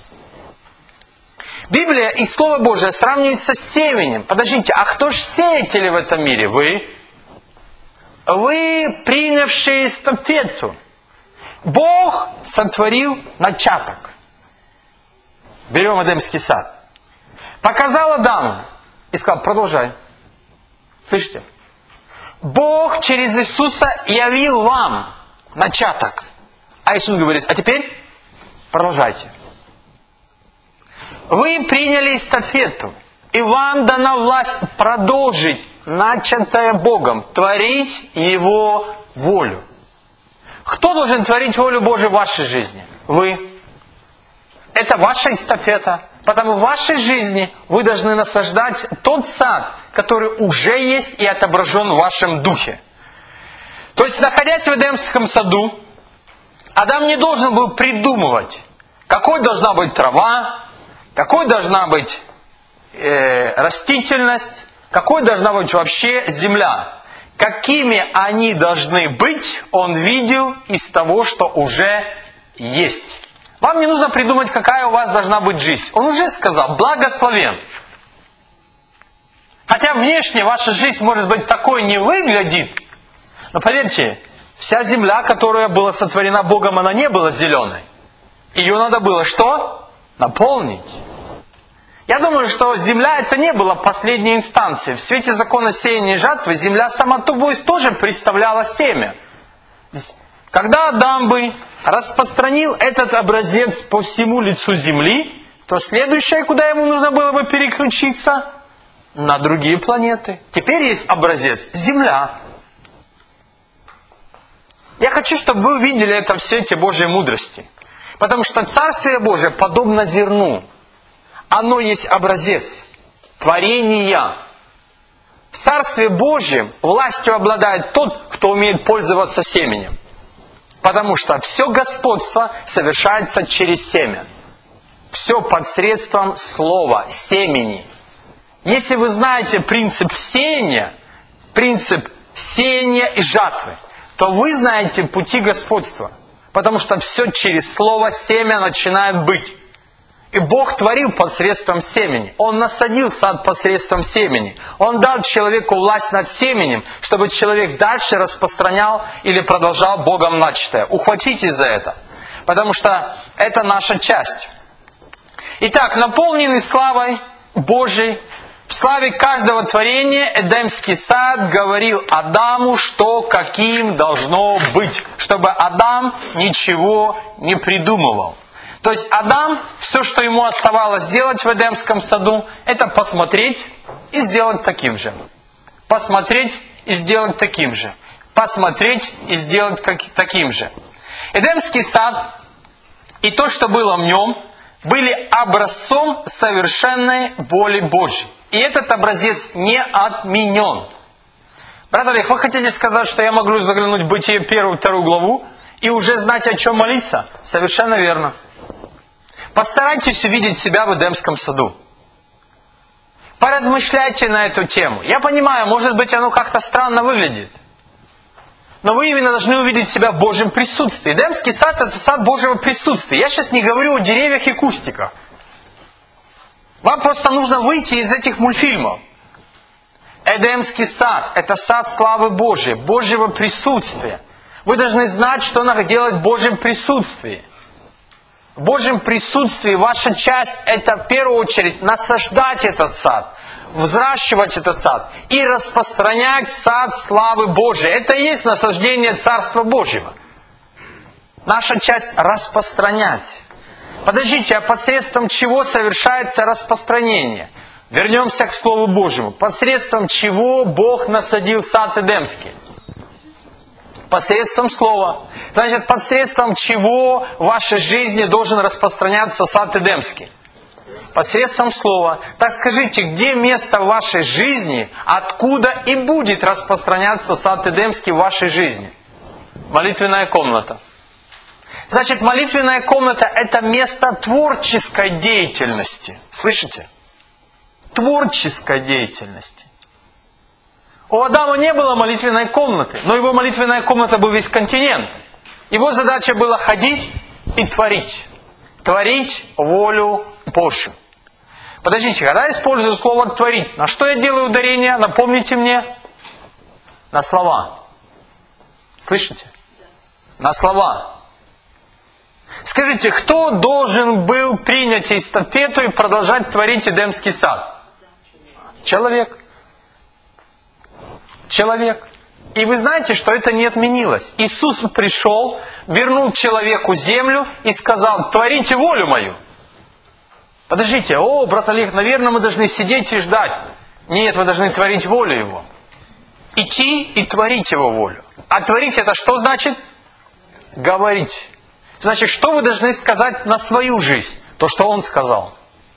Библия и Слово Божие сравниваются с семенем. Подождите, а кто же сеятели в этом мире? Вы. Вы, принявшие эстафету. Бог сотворил начаток. Берем Эдемский сад. Показал Адаму и сказал, продолжай. Слышите? Бог через Иисуса явил вам начаток. А Иисус говорит, а теперь продолжайте. Вы приняли эстафету, и вам дана власть продолжить начатое Богом, творить Его волю. Кто должен творить волю Божию в вашей жизни? Вы. Это ваша эстафета. Потому в вашей жизни вы должны насаждать тот сад, который уже есть и отображен в вашем духе. То есть, находясь в Эдемском саду, Адам не должен был придумывать, какой должна быть трава, какой должна быть э, растительность, какой должна быть вообще земля. Какими они должны быть, он видел из того, что уже есть. Вам не нужно придумать, какая у вас должна быть жизнь. Он уже сказал, благословен. Хотя внешне ваша жизнь, может быть, такой не выглядит. Но поверьте, вся земля, которая была сотворена Богом, она не была зеленой. Ее надо было что? Наполнить. Я думаю, что земля это не была последней инстанцией. В свете закона сеяния и жатвы земля сама тобой тоже представляла семя. Когда Адам бы распространил этот образец по всему лицу земли, то следующее, куда ему нужно было бы переключиться, на другие планеты. Теперь есть образец Земля. Я хочу, чтобы вы увидели это в свете Божьей мудрости. Потому что Царствие Божие подобно зерну. Оно есть образец творения. В Царстве Божьем властью обладает тот, кто умеет пользоваться семенем. Потому что все господство совершается через семя. Все посредством слова, семени. Если вы знаете принцип сеяния, принцип сеяния и жатвы, то вы знаете пути господства. Потому что все через слово семя начинает быть. И Бог творил посредством семени. Он насадил сад посредством семени. Он дал человеку власть над семенем, чтобы человек дальше распространял или продолжал Богом начатое. Ухватитесь за это. Потому что это наша часть. Итак, наполненный славой Божией, в славе каждого творения Эдемский сад говорил Адаму, что каким должно быть. Чтобы Адам ничего не придумывал. То есть Адам, все, что ему оставалось делать в Эдемском саду, это посмотреть и сделать таким же. Посмотреть и сделать таким же. Посмотреть и сделать как, таким же. Эдемский сад и то, что было в нем, были образцом совершенной воли Божьей. И этот образец не отменен. Брат Олег, вы хотите сказать, что я могу заглянуть в Бытие первую, вторую главу и уже знать, о чем молиться? Совершенно верно. Постарайтесь увидеть себя в Эдемском саду. Поразмышляйте на эту тему. Я понимаю, может быть, оно как-то странно выглядит. Но вы именно должны увидеть себя в Божьем присутствии. Эдемский сад – это сад Божьего присутствия. Я сейчас не говорю о деревьях и кустиках. Вам просто нужно выйти из этих мультфильмов. Эдемский сад – это сад славы Божьей, Божьего присутствия. Вы должны знать, что надо делать в Божьем присутствии. В Божьем присутствии ваша часть – это в первую очередь насаждать этот сад, взращивать этот сад и распространять сад славы Божией. Это и есть насаждение Царства Божьего. Наша часть – распространять. Подождите, а посредством чего совершается распространение? Вернемся к Слову Божьему. Посредством чего Бог насадил сад Эдемский? Посредством Слова. Значит, посредством чего в вашей жизни должен распространяться сад Эдемский? Посредством Слова. Так скажите, где место в вашей жизни, откуда и будет распространяться сад Эдемский в вашей жизни? Молитвенная комната. Значит, молитвенная комната – это место творческой деятельности. Слышите? Творческой деятельности. У Адама не было молитвенной комнаты, но его молитвенная комната был весь континент. Его задача была ходить и творить. Творить волю Божью. Подождите, когда я использую слово «творить», на что я делаю ударение? Напомните мне. На слова. Слышите? На слова. Скажите, кто должен был принять эстафету и продолжать творить Эдемский сад? Человек. Человек. И вы знаете, что это не отменилось. Иисус пришел, вернул человеку землю и сказал: творите волю мою. Подождите, о, брат Олег, наверное, мы должны сидеть и ждать. Нет, вы должны творить волю Его. Идти и творить Его волю. А творить это что значит? Говорить. Значит, что вы должны сказать на свою жизнь? То, что Он сказал.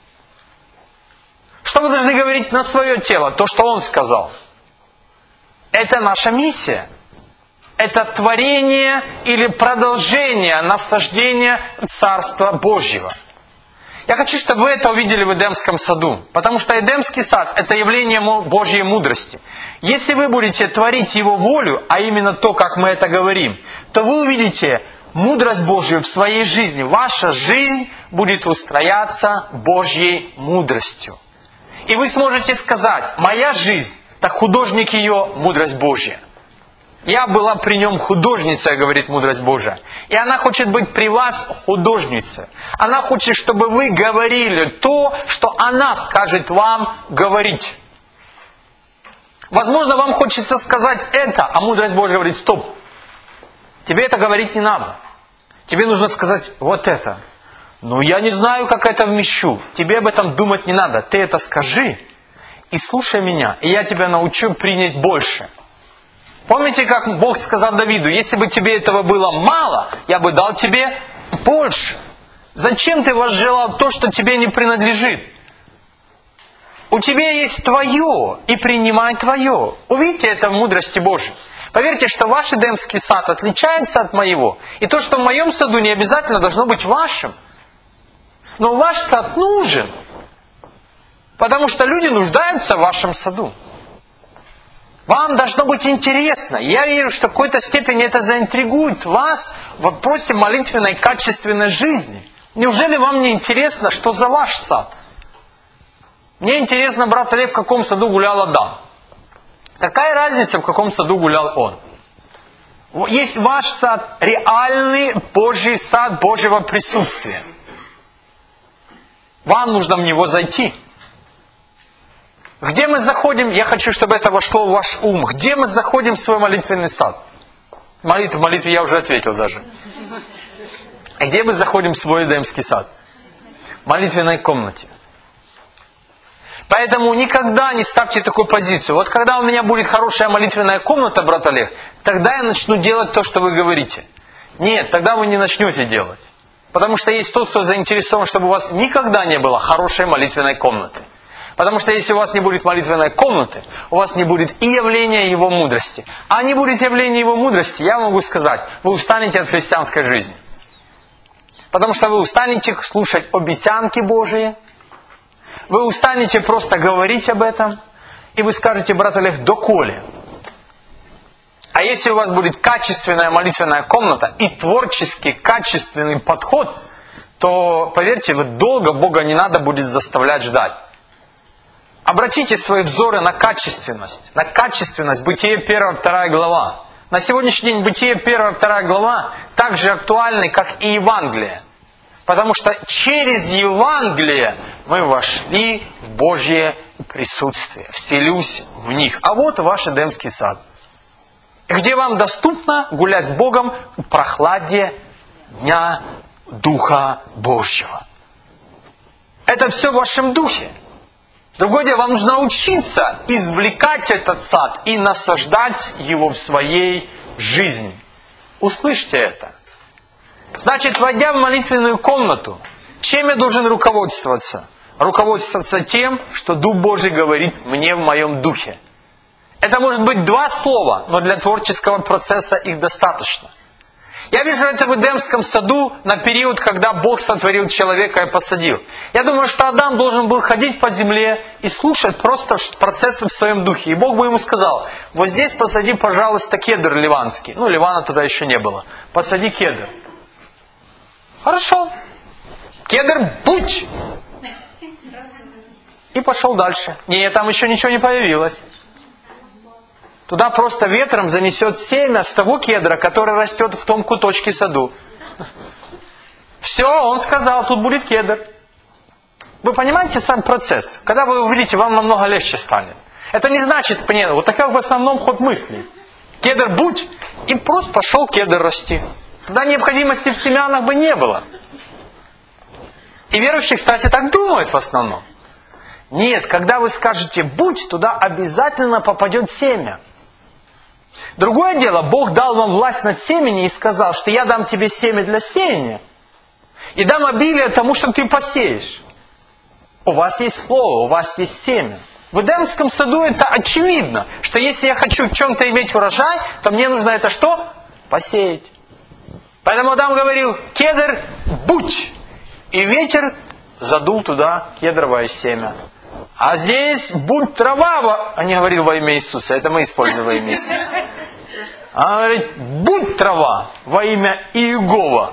Что вы должны говорить на свое тело? То, что Он сказал. Это наша миссия. Это творение или продолжение насаждения Царства Божьего. Я хочу, чтобы вы это увидели в Эдемском саду. Потому что Эдемский сад – это явление Божьей мудрости. Если вы будете творить Его волю, а именно то, как мы это говорим, то вы увидите мудрость Божью в своей жизни. Ваша жизнь будет устрояться Божьей мудростью. И вы сможете сказать: моя жизнь, так художник ее, мудрость Божья. Я была при нем художницей, говорит мудрость Божия. И она хочет быть при вас художницей. Она хочет, чтобы вы говорили то, что она скажет вам говорить. Возможно, вам хочется сказать это, а мудрость Божия говорит: стоп. Тебе это говорить не надо. Тебе нужно сказать вот это. Ну, я не знаю, как это вмещу. Тебе об этом думать не надо. Ты это скажи и слушай меня, и я тебя научу принять больше. Помните, как Бог сказал Давиду: если бы тебе этого было мало, я бы дал тебе больше. Зачем ты возжелал то, что тебе не принадлежит? У тебя есть твое, и принимай твое. Увидите это в мудрости Божьей. Поверьте, что ваш Эдемский сад отличается от моего. И то, что в моем саду, не обязательно должно быть вашим. Но ваш сад нужен. Потому что люди нуждаются в вашем саду. Вам должно быть интересно. Я верю, что в какой-то степени это заинтригует вас в вопросе молитвенной качественной жизни. Неужели вам не интересно, что за ваш сад? Мне интересно, брат Олег, в каком саду гулял Адам. Какая разница, в каком саду гулял он? Есть ваш сад, реальный Божий сад Божьего присутствия. Вам нужно в него зайти. Где мы заходим? Я хочу, чтобы это вошло в ваш ум. Где мы заходим в свой молитвенный сад? Молитва, в молитве я уже ответил даже. Где мы заходим в свой Эдемский сад? В молитвенной комнате. Поэтому никогда не ставьте такую позицию. Вот когда у меня будет хорошая молитвенная комната, брат Олег, тогда я начну делать то, что вы говорите. Нет, тогда вы не начнете делать. Потому что есть тот, кто заинтересован, чтобы у вас никогда не было хорошей молитвенной комнаты. Потому что если у вас не будет молитвенной комнаты, у вас не будет и явления Его мудрости. А не будет явления Его мудрости, я могу сказать, вы устанете от христианской жизни. Потому что вы устанете слушать обетянки Божии, вы устанете просто говорить об этом, и вы скажете: брат Олег, доколе? А если у вас будет качественная молитвенная комната и творческий, качественный подход, то, поверьте, вы долго Бога не надо будет заставлять ждать. Обратите свои взоры на качественность. На качественность. Бытие первая, вторая глава. На сегодняшний день Бытие первая, вторая глава так же актуальны, как и Евангелие. Потому что через Евангелие мы вошли в Божье присутствие. Вселюсь в них. А вот ваш Эдемский сад. Где вам доступно гулять с Богом в прохладе дня Духа Божьего. Это все в вашем духе. Другое дело, вам нужно учиться извлекать этот сад и насаждать его в своей жизни. Услышьте это. Значит, войдя в молитвенную комнату, чем я должен руководствоваться? Руководствоваться тем, что Дух Божий говорит мне в моем духе. Это может быть два слова, но для творческого процесса их достаточно. Я вижу это в Эдемском саду на период, когда Бог сотворил человека и посадил. Я думаю, что Адам должен был ходить по земле и слушать просто процессы в своем духе. И Бог бы ему сказал: вот здесь посади, пожалуйста, кедр ливанский. Ну, Ливана тогда еще не было. Посади кедр. Хорошо. Кедр, будь! И пошел дальше. Нет, там еще ничего не появилось. Туда просто ветром занесет семя с того кедра, который растет в том куточке саду. Все, он сказал, тут будет кедр. Вы понимаете сам процесс? Когда вы увидите, вам намного легче станет. Это не значит, понятно, вот такой в основном ход мысли. Кедр будь, и просто пошел кедр расти. Тогда необходимости в семянах бы не было. И верующие, кстати, так думают в основном. Нет, когда вы скажете будь, туда обязательно попадет семя. Другое дело, Бог дал вам власть над семенем и сказал, что я дам тебе семя для сеяния и дам обилие тому, что ты посеешь. У вас есть слово, у вас есть семя. В Эдемском саду это очевидно, что если я хочу в чем-то иметь урожай, то мне нужно это что? Посеять. Поэтому Адам говорил: кедр, будь! И ветер задул туда кедровое семя. А здесь будь трава, а не говорил во имя Иисуса, это мы используем во имя Иисуса. А говорит: будь трава во имя Иегова.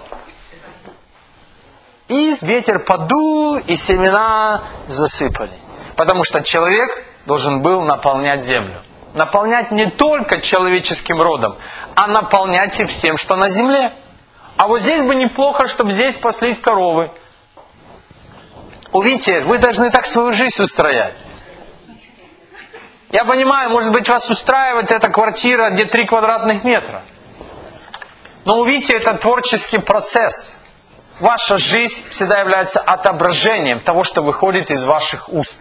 И ветер подул, и семена засыпали. Потому что человек должен был наполнять землю. Наполнять не только человеческим родом, а наполнять и всем, что на земле. А вот здесь бы неплохо, чтобы здесь паслись коровы. Увидите, вы должны так свою жизнь устроять. Я понимаю, может быть, вас устраивает эта квартира, где три квадратных метра. Но увидите, это творческий процесс. Ваша жизнь всегда является отображением того, что выходит из ваших уст.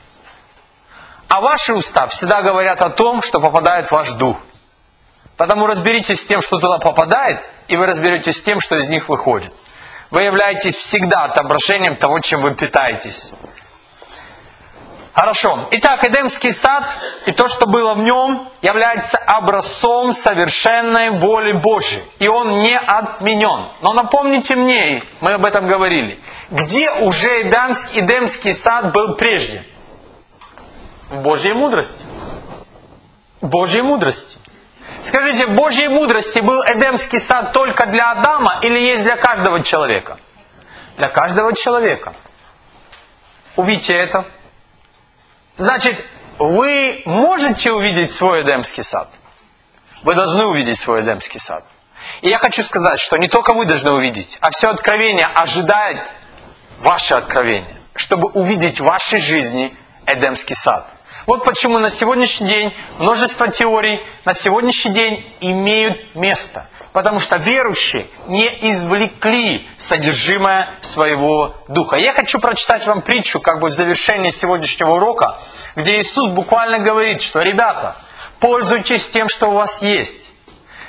А ваши уста всегда говорят о том, что попадает в ваш дух. Потому разберитесь с тем, что туда попадает, и вы разберетесь с тем, что из них выходит. Вы являетесь всегда отображением того, чем вы питаетесь. Хорошо. Итак, Эдемский сад и то, что было в нем, является образцом совершенной воли Божьей. И он не отменен. Но напомните мне, мы об этом говорили, где уже Эдемский, Эдемский сад был прежде? В Божьей мудрости. В Божьей мудрости. Скажите, в Божьей мудрости был Эдемский сад только для Адама или есть для каждого человека? Для каждого человека. Увидите это. Значит, вы можете увидеть свой Эдемский сад. Вы должны увидеть свой Эдемский сад. И я хочу сказать, что не только вы должны увидеть, а все откровение ожидает ваше откровение, чтобы увидеть в вашей жизни Эдемский сад. Вот почему на сегодняшний день множество теорий на сегодняшний день имеют место. Потому что верующие не извлекли содержимое своего духа. Я хочу прочитать вам притчу, как бы в завершении сегодняшнего урока, где Иисус буквально говорит, что, ребята, пользуйтесь тем, что у вас есть.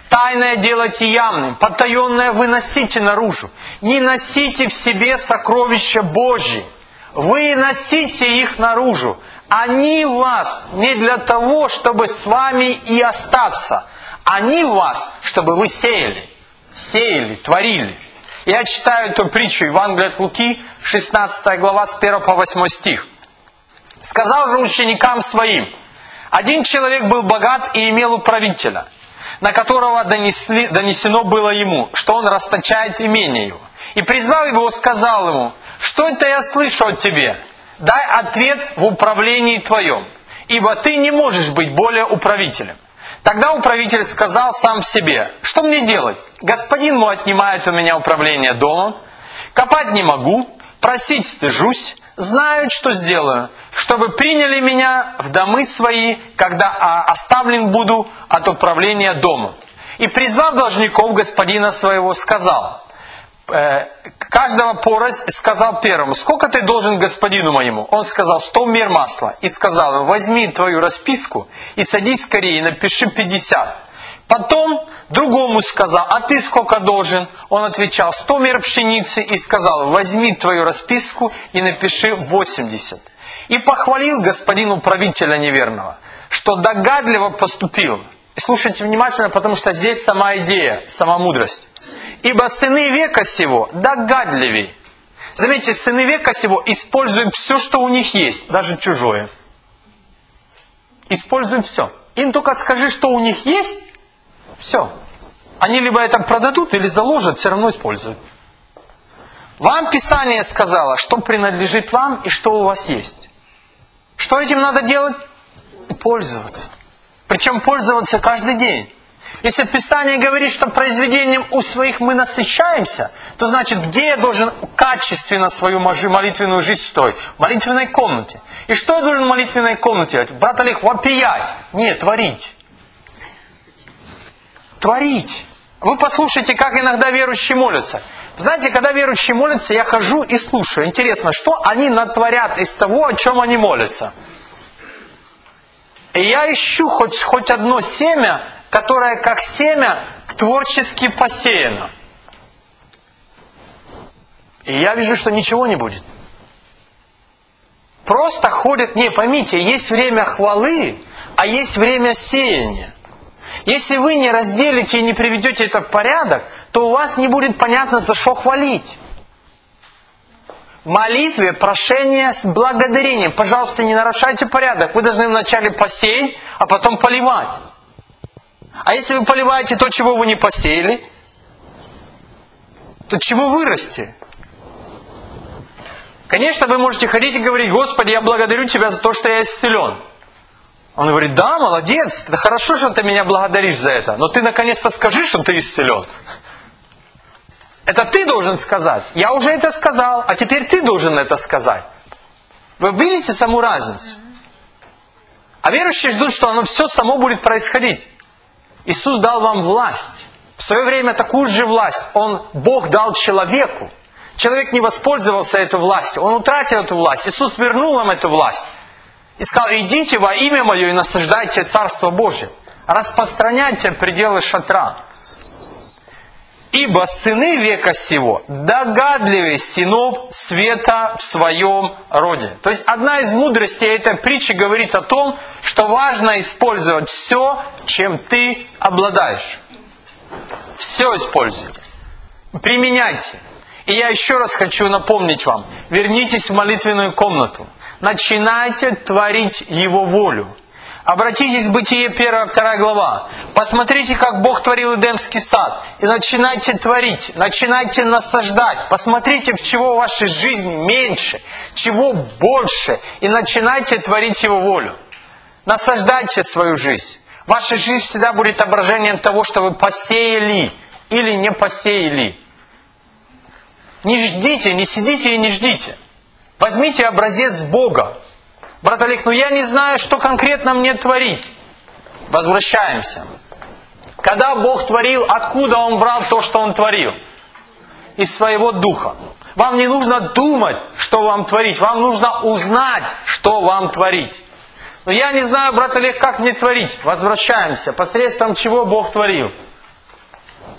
Тайное делайте явным, потаенное выносите наружу. Не носите в себе сокровища Божьи. Вы носите их наружу. Они в вас не для того, чтобы с вами и остаться. Они в вас, чтобы вы сеяли. Сеяли, творили. Я читаю эту притчу Евангелия от Луки, шестнадцатая глава, с первого по восьмой стих. «Сказал же ученикам своим: один человек был богат и имел управителя, на которого донесли, донесено было ему, что он расточает имение его. И, призвав его, сказал ему: что это я слышу от тебя? Дай ответ в управлении твоем, ибо ты не можешь быть более управителем. Тогда управитель сказал сам в себе: что мне делать? Господин мой отнимает у меня управление домом, копать не могу, просить стыжусь, знают, что сделаю, чтобы приняли меня в домы свои, когда оставлен буду от управления домом. И, призвав должников господина своего, сказал, э, каждого порознь, сказал первому: сколько ты должен господину моему? Он сказал: сто мер масла. И сказал: возьми твою расписку и садись скорее, и напиши пятьдесят. Потом другому сказал: а ты сколько должен? Он отвечал: сто мер пшеницы. И сказал: возьми твою расписку и напиши восемьдесят. И похвалил господин управителя неверного, что догадливо поступил. И слушайте внимательно, потому что здесь сама идея, сама мудрость. Ибо сыны века сего догадливей. Заметьте, сыны века сего используют все, что у них есть, даже чужое. Используют все. Им только скажи, что у них есть, все. Они либо это продадут, или заложат, все равно используют. Вам Писание сказало, что принадлежит вам и что у вас есть. Что этим надо делать? Пользоваться. Причем пользоваться каждый день. Если Писание говорит, что произведением у своих мы насыщаемся, то значит, где я должен качественно свою молитвенную жизнь строить? В молитвенной комнате. И что я должен в молитвенной комнате делать? Брат Олег, вопиять? Нет, творить. Творить. Вы послушайте, как иногда верующие молятся. Знаете, когда верующие молятся, я хожу и слушаю. Интересно, что они натворят из того, о чем они молятся. И я ищу хоть, хоть одно семя, которое как семя творчески посеяно. И я вижу, что ничего не будет. Просто ходят, не, поймите, есть время хвалы, а есть время сеяния. Если вы не разделите и не приведете это в порядок, то у вас не будет понятно, за что хвалить. В молитве прошение с благодарением. Пожалуйста, не нарушайте порядок. Вы должны вначале посеять, а потом поливать. А если вы поливаете то, чего вы не посеяли, то чему вырасти? Конечно, вы можете ходить и говорить: Господи, я благодарю Тебя за то, что я исцелен. Он говорит: да, молодец, это хорошо, что ты меня благодаришь за это, но ты наконец-то скажи, что ты исцелен. Это ты должен сказать. Я уже это сказал, а теперь ты должен это сказать. Вы видите саму разницу? А верующие ждут, что оно все само будет происходить. Иисус дал вам власть. В свое время такую же власть Он, Бог, дал человеку. Человек не воспользовался этой властью, он утратил эту власть. Иисус вернул нам эту власть. И сказал: идите во имя Мое и насаждайте Царство Божие. Распространяйте пределы шатра. Ибо сыны века сего догадливее сынов света в своем роде. То есть одна из мудростей этой притчи говорит о том, что важно использовать все, чем ты обладаешь. Все используйте. Применяйте. И я еще раз хочу напомнить вам. Вернитесь в молитвенную комнату. Начинайте творить Его волю. Обратитесь в Бытие первая, вторая глава. Посмотрите, как Бог творил Эдемский сад. И начинайте творить, начинайте насаждать. Посмотрите, в чего ваша жизнь меньше, чего больше. И начинайте творить Его волю. Насаждайте свою жизнь. Ваша жизнь всегда будет отображением того, что вы посеяли или не посеяли. Не ждите, не сидите и не ждите. Возьмите образец Бога. Брат Олег, ну я не знаю, что конкретно мне творить. Возвращаемся. Когда Бог творил, откуда Он брал то, что Он творил? Из своего духа. Вам не нужно думать, что вам творить. Вам нужно узнать, что вам творить. Но я не знаю, брат Олег, как мне творить. Возвращаемся. Посредством чего Бог творил?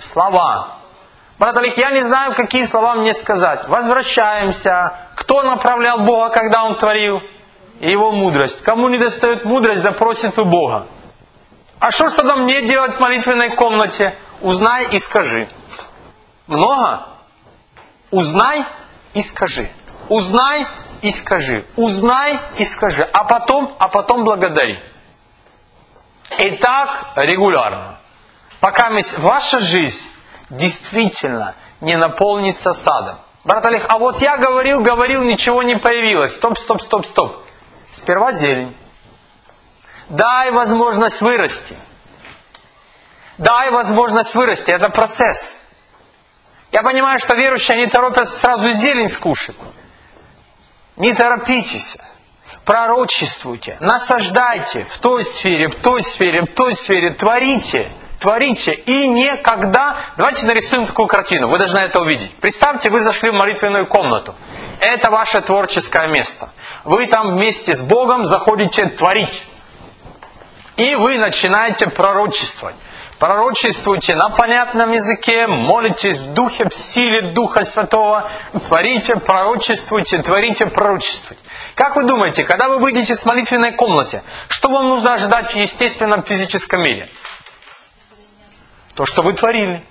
слова. Брат Олег, я не знаю, какие слова мне сказать. Возвращаемся. Кто направлял Бога, когда Он творил? Его мудрость. Кому не достает мудрость, да просит у Бога. А что ж тогда мне делать в молитвенной комнате? Узнай и скажи. Много? Узнай и скажи. Узнай и скажи. Узнай и скажи. А потом, а потом благодари. И так регулярно. Пока ваша жизнь действительно не наполнится садом. Брат Олег, а вот я говорил, говорил, ничего не появилось. Стоп, стоп, стоп, стоп. Сперва зелень. Дай возможность вырасти. Дай возможность вырасти. Это процесс. Я понимаю, что верующие, они торопятся сразу зелень скушать. Не торопитесь. Пророчествуйте. Насаждайте в той сфере, в той сфере, в той сфере. Творите. Творите. И никогда... Давайте нарисуем такую картину. Вы должны это увидеть. Представьте, вы зашли в молитвенную комнату. Это ваше творческое место. Вы там вместе с Богом заходите творить. И вы начинаете пророчествовать. Пророчествуйте на понятном языке, молитесь в духе, в силе Духа Святого. Творите, пророчествуйте, творите, пророчествуйте. Как вы думаете, когда вы выйдете с молитвенной комнаты, что вам нужно ожидать в естественном физическом мире? То, что вы творили.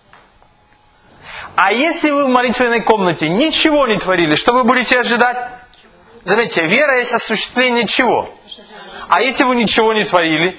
А если вы в молитвенной комнате ничего не творили, что вы будете ожидать? Заметьте, вера есть осуществление чего? А если вы ничего не творили?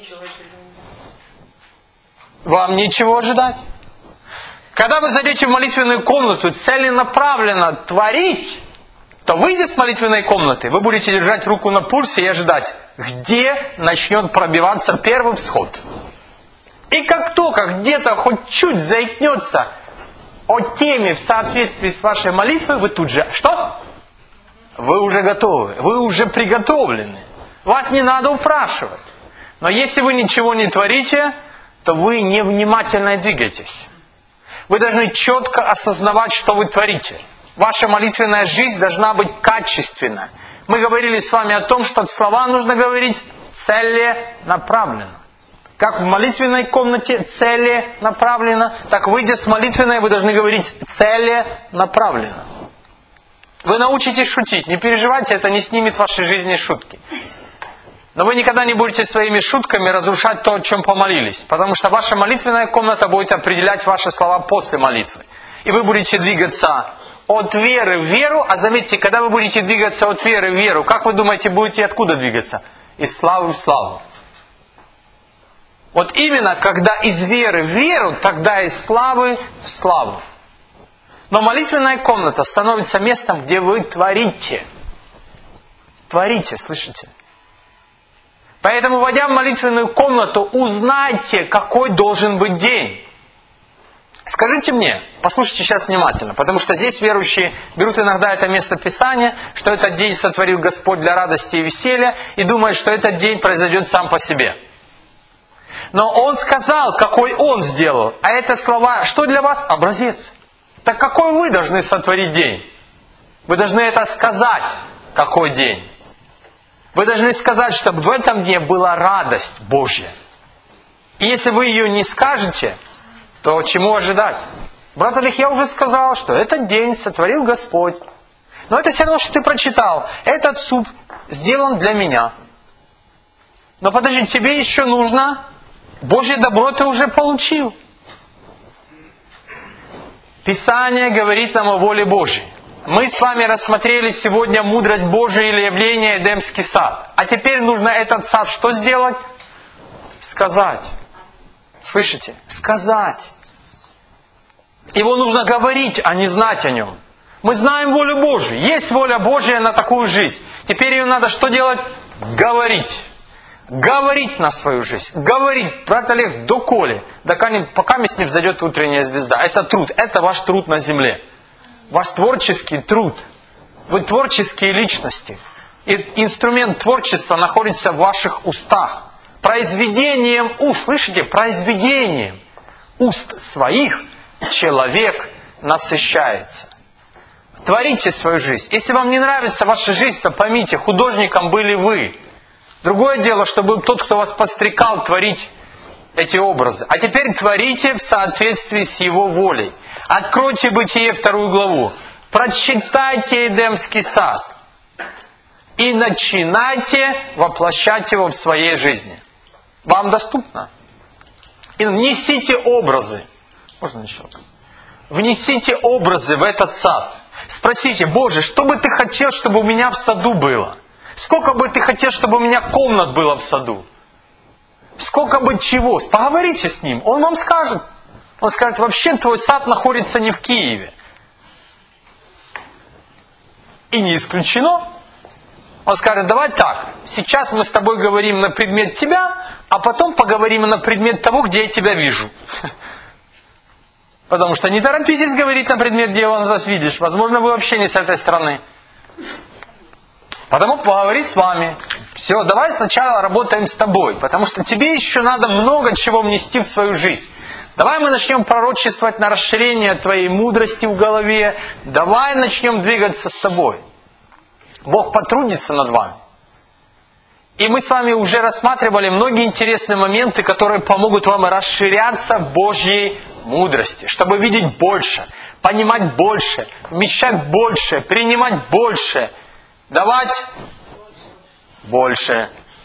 Вам нечего ожидать. Когда вы зайдете в молитвенную комнату целенаправленно творить, то выйдя с молитвенной комнаты, вы будете держать руку на пульсе и ожидать, где начнет пробиваться первый всход. И как только где-то хоть чуть заикнется о теме в соответствии с вашей молитвой, вы тут же... Что? Вы уже готовы, вы уже приготовлены. Вас не надо упрашивать. Но если вы ничего не творите, то вы невнимательно двигаетесь. Вы должны четко осознавать, что вы творите. Ваша молитвенная жизнь должна быть качественной. Мы говорили с вами о том, что слова нужно говорить целенаправленно. Как в молитвенной комнате целенаправленно, так выйдя с молитвенной, вы должны говорить целенаправленно. Вы научитесь шутить. Не переживайте, это не снимет в вашей жизни шутки. Но вы никогда не будете своими шутками разрушать то, о чем помолились. Потому что ваша молитвенная комната будет определять ваши слова после молитвы. И вы будете двигаться от веры в веру. А заметьте, когда вы будете двигаться от веры в веру, как вы думаете, будете откуда двигаться? Из славы в славу. Вот именно, когда из веры в веру, тогда из славы в славу. Но молитвенная комната становится местом, где вы творите. Творите, слышите? Поэтому, войдя в молитвенную комнату, узнайте, какой должен быть день. Скажите мне, послушайте сейчас внимательно, потому что здесь верующие берут иногда это место Писания, что этот день сотворил Господь для радости и веселья, и думают, что этот день произойдет сам по себе. Но Он сказал, какой Он сделал. А это слова, что для вас? Образец. Так какой вы должны сотворить день? Вы должны это сказать, какой день. Вы должны сказать, чтобы в этом дне была радость Божья. И если вы ее не скажете, то чему ожидать? Брат Олег, я уже сказал, что этот день сотворил Господь. Но это все равно, что ты прочитал. Этот суп сделан для меня. Но подожди, тебе еще нужно... Божье добро ты уже получил. Писание говорит нам о воле Божьей. Мы с вами рассмотрели сегодня мудрость Божию или явление Эдемский сад. А теперь нужно этот сад что сделать? Сказать. Слышите? Сказать. Его нужно говорить, а не знать о нем. Мы знаем волю Божию. Есть воля Божья на такую жизнь. Теперь ее надо что делать? Говорить. Говорить на свою жизнь. Говорить. Брат Олег, доколе? Пока не взойдет утренняя звезда. Это труд. Это ваш труд на земле. Ваш творческий труд. Вы творческие личности. И инструмент творчества находится в ваших устах. Произведением уст, слышите? Произведением уст своих человек насыщается. Творите свою жизнь. Если вам не нравится ваша жизнь, то поймите, художником были вы. Другое дело, чтобы тот, кто вас подстрекал творить эти образы. А теперь творите в соответствии с Его волей. Откройте Бытие вторую главу. Прочитайте Эдемский сад. И начинайте воплощать его в своей жизни. Вам доступно. И внесите образы. Можно еще? Внесите образы в этот сад. Спросите: Боже, что бы Ты хотел, чтобы у меня в саду было? Сколько бы Ты хотел, чтобы у меня комнат было в саду? Сколько бы чего? Поговорите с Ним, Он вам скажет. Он скажет: вообще твой сад находится не в Киеве. И не исключено. Он скажет: давай так, сейчас мы с тобой говорим на предмет тебя, а потом поговорим на предмет того, где я тебя вижу. Потому что не торопитесь говорить на предмет, где он вас видишь. Возможно, вы вообще не с этой стороны. Потому поговорить с вами. Все, давай сначала работаем с тобой, потому что тебе еще надо много чего внести в свою жизнь. Давай мы начнем пророчествовать на расширение твоей мудрости в голове. Давай начнем двигаться с тобой. Бог потрудится над вами. И мы с вами уже рассматривали многие интересные моменты, которые помогут вам расширяться в Божьей мудрости, чтобы видеть больше, понимать больше, вмещать больше, принимать больше, давать больше.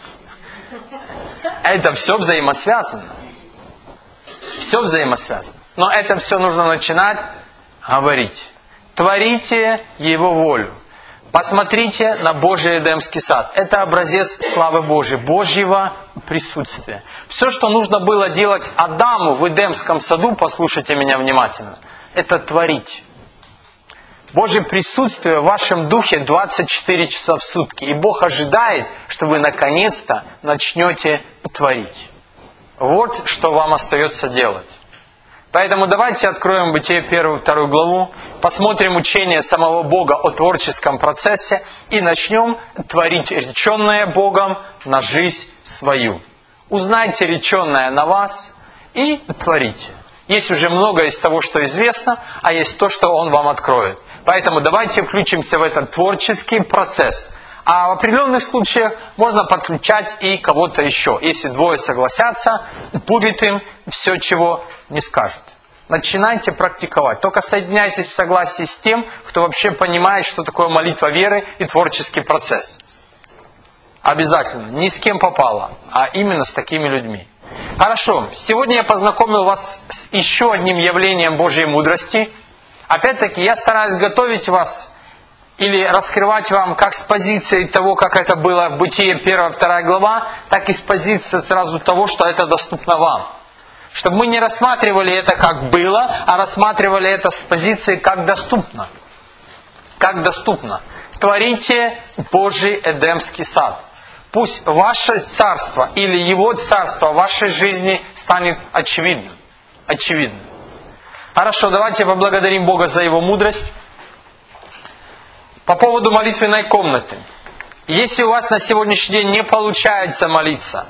Это все взаимосвязано. Все взаимосвязано. Но это все нужно начинать говорить. Творите Его волю. Посмотрите на Божий Эдемский сад. Это образец славы Божьей, Божьего присутствия. Все, что нужно было делать Адаму в Эдемском саду, послушайте меня внимательно, это творить. Божье присутствие в вашем духе двадцать четыре часа в сутки. И Бог ожидает, что вы наконец-то начнете творить. Вот что вам остается делать. Поэтому давайте откроем Бытие первую, вторую главу, посмотрим учение самого Бога о творческом процессе и начнем творить реченное Богом на жизнь свою. Узнайте реченное на вас и творите. Есть уже многое из того, что известно, а есть то, что Он вам откроет. Поэтому давайте включимся в этот творческий процесс. А в определенных случаях можно подключать и кого-то еще. Если двое согласятся, будет им все, чего не скажет. Начинайте практиковать. Только соединяйтесь в согласии с тем, кто вообще понимает, что такое молитва веры и творческий процесс. Обязательно. Ни с кем попало, а именно с такими людьми. Хорошо. Сегодня я познакомил вас с еще одним явлением Божьей мудрости. Опять-таки, я стараюсь готовить вас или раскрывать вам как с позиции того, как это было в Бытие первая, вторая глава, так и с позиции сразу того, что это доступно вам. Чтобы мы не рассматривали это как было, а рассматривали это с позиции как доступно. Как доступно. Творите Божий Эдемский сад. Пусть ваше царство или Его царство в вашей жизни станет очевидным. Очевидным. Хорошо, давайте поблагодарим Бога за Его мудрость. По поводу молитвенной комнаты. Если у вас на сегодняшний день не получается молиться,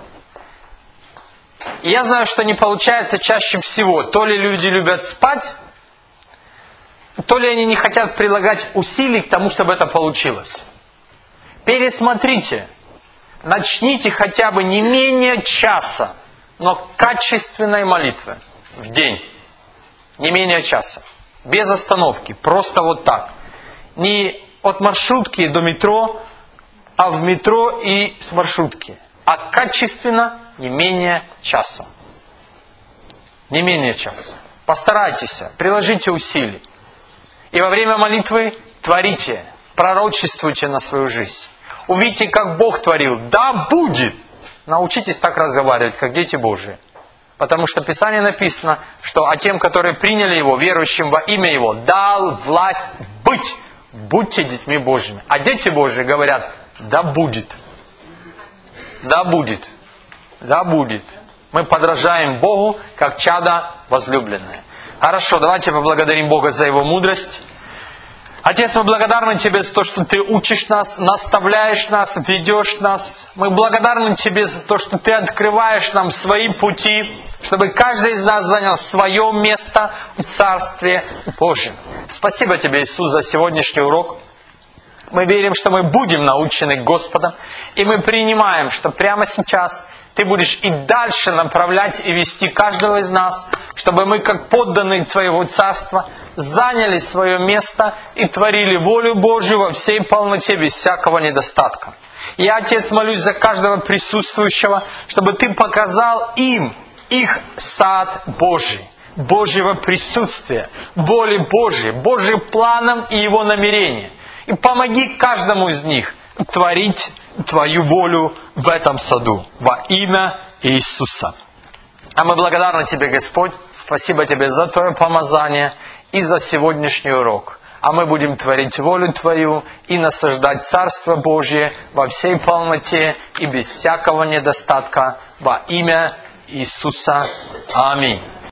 и я знаю, что не получается чаще всего, то ли люди любят спать, то ли они не хотят прилагать усилий к тому, чтобы это получилось. Пересмотрите, начните хотя бы не менее часа, но качественной молитвы в день. Не менее часа. Без остановки, просто вот так. Не от маршрутки до метро, а в метро и с маршрутки. А качественно не менее часа. Не менее часа. Постарайтесь, приложите усилий. И во время молитвы творите, пророчествуйте на свою жизнь. Увидите, как Бог творил. Да будет! Научитесь так разговаривать, как дети Божии. Потому что в Писании написано, что а тем, которые приняли Его, верующим во имя Его, дал власть быть. Будьте детьми Божьими. А дети Божьи говорят: да будет. Да будет. Да будет. Мы подражаем Богу, как чада возлюбленные. Хорошо, давайте поблагодарим Бога за Его мудрость. Отец, мы благодарны Тебе за то, что Ты учишь нас, наставляешь нас, ведешь нас. Мы благодарны Тебе за то, что Ты открываешь нам свои пути, чтобы каждый из нас занял свое место в Царстве Божьем. Спасибо Тебе, Иисус, за сегодняшний урок. Мы верим, что мы будем научены Господом, и мы принимаем, что прямо сейчас Ты будешь и дальше направлять и вести каждого из нас, чтобы мы, как подданные Твоего Царства, заняли свое место и творили волю Божью во всей полноте, без всякого недостатка. Я, Отец, молюсь за каждого присутствующего, чтобы Ты показал им их сад Божий, Божьего присутствия, воли Божьей, Божьим планом и Его намерения. И помоги каждому из них творить Твою волю в этом саду во имя Иисуса. А мы благодарны Тебе, Господь. Спасибо Тебе за Твое помазание и за сегодняшний урок. А мы будем творить волю Твою и насаждать Царство Божие во всей полноте и без всякого недостатка во имя Иисуса. Аминь.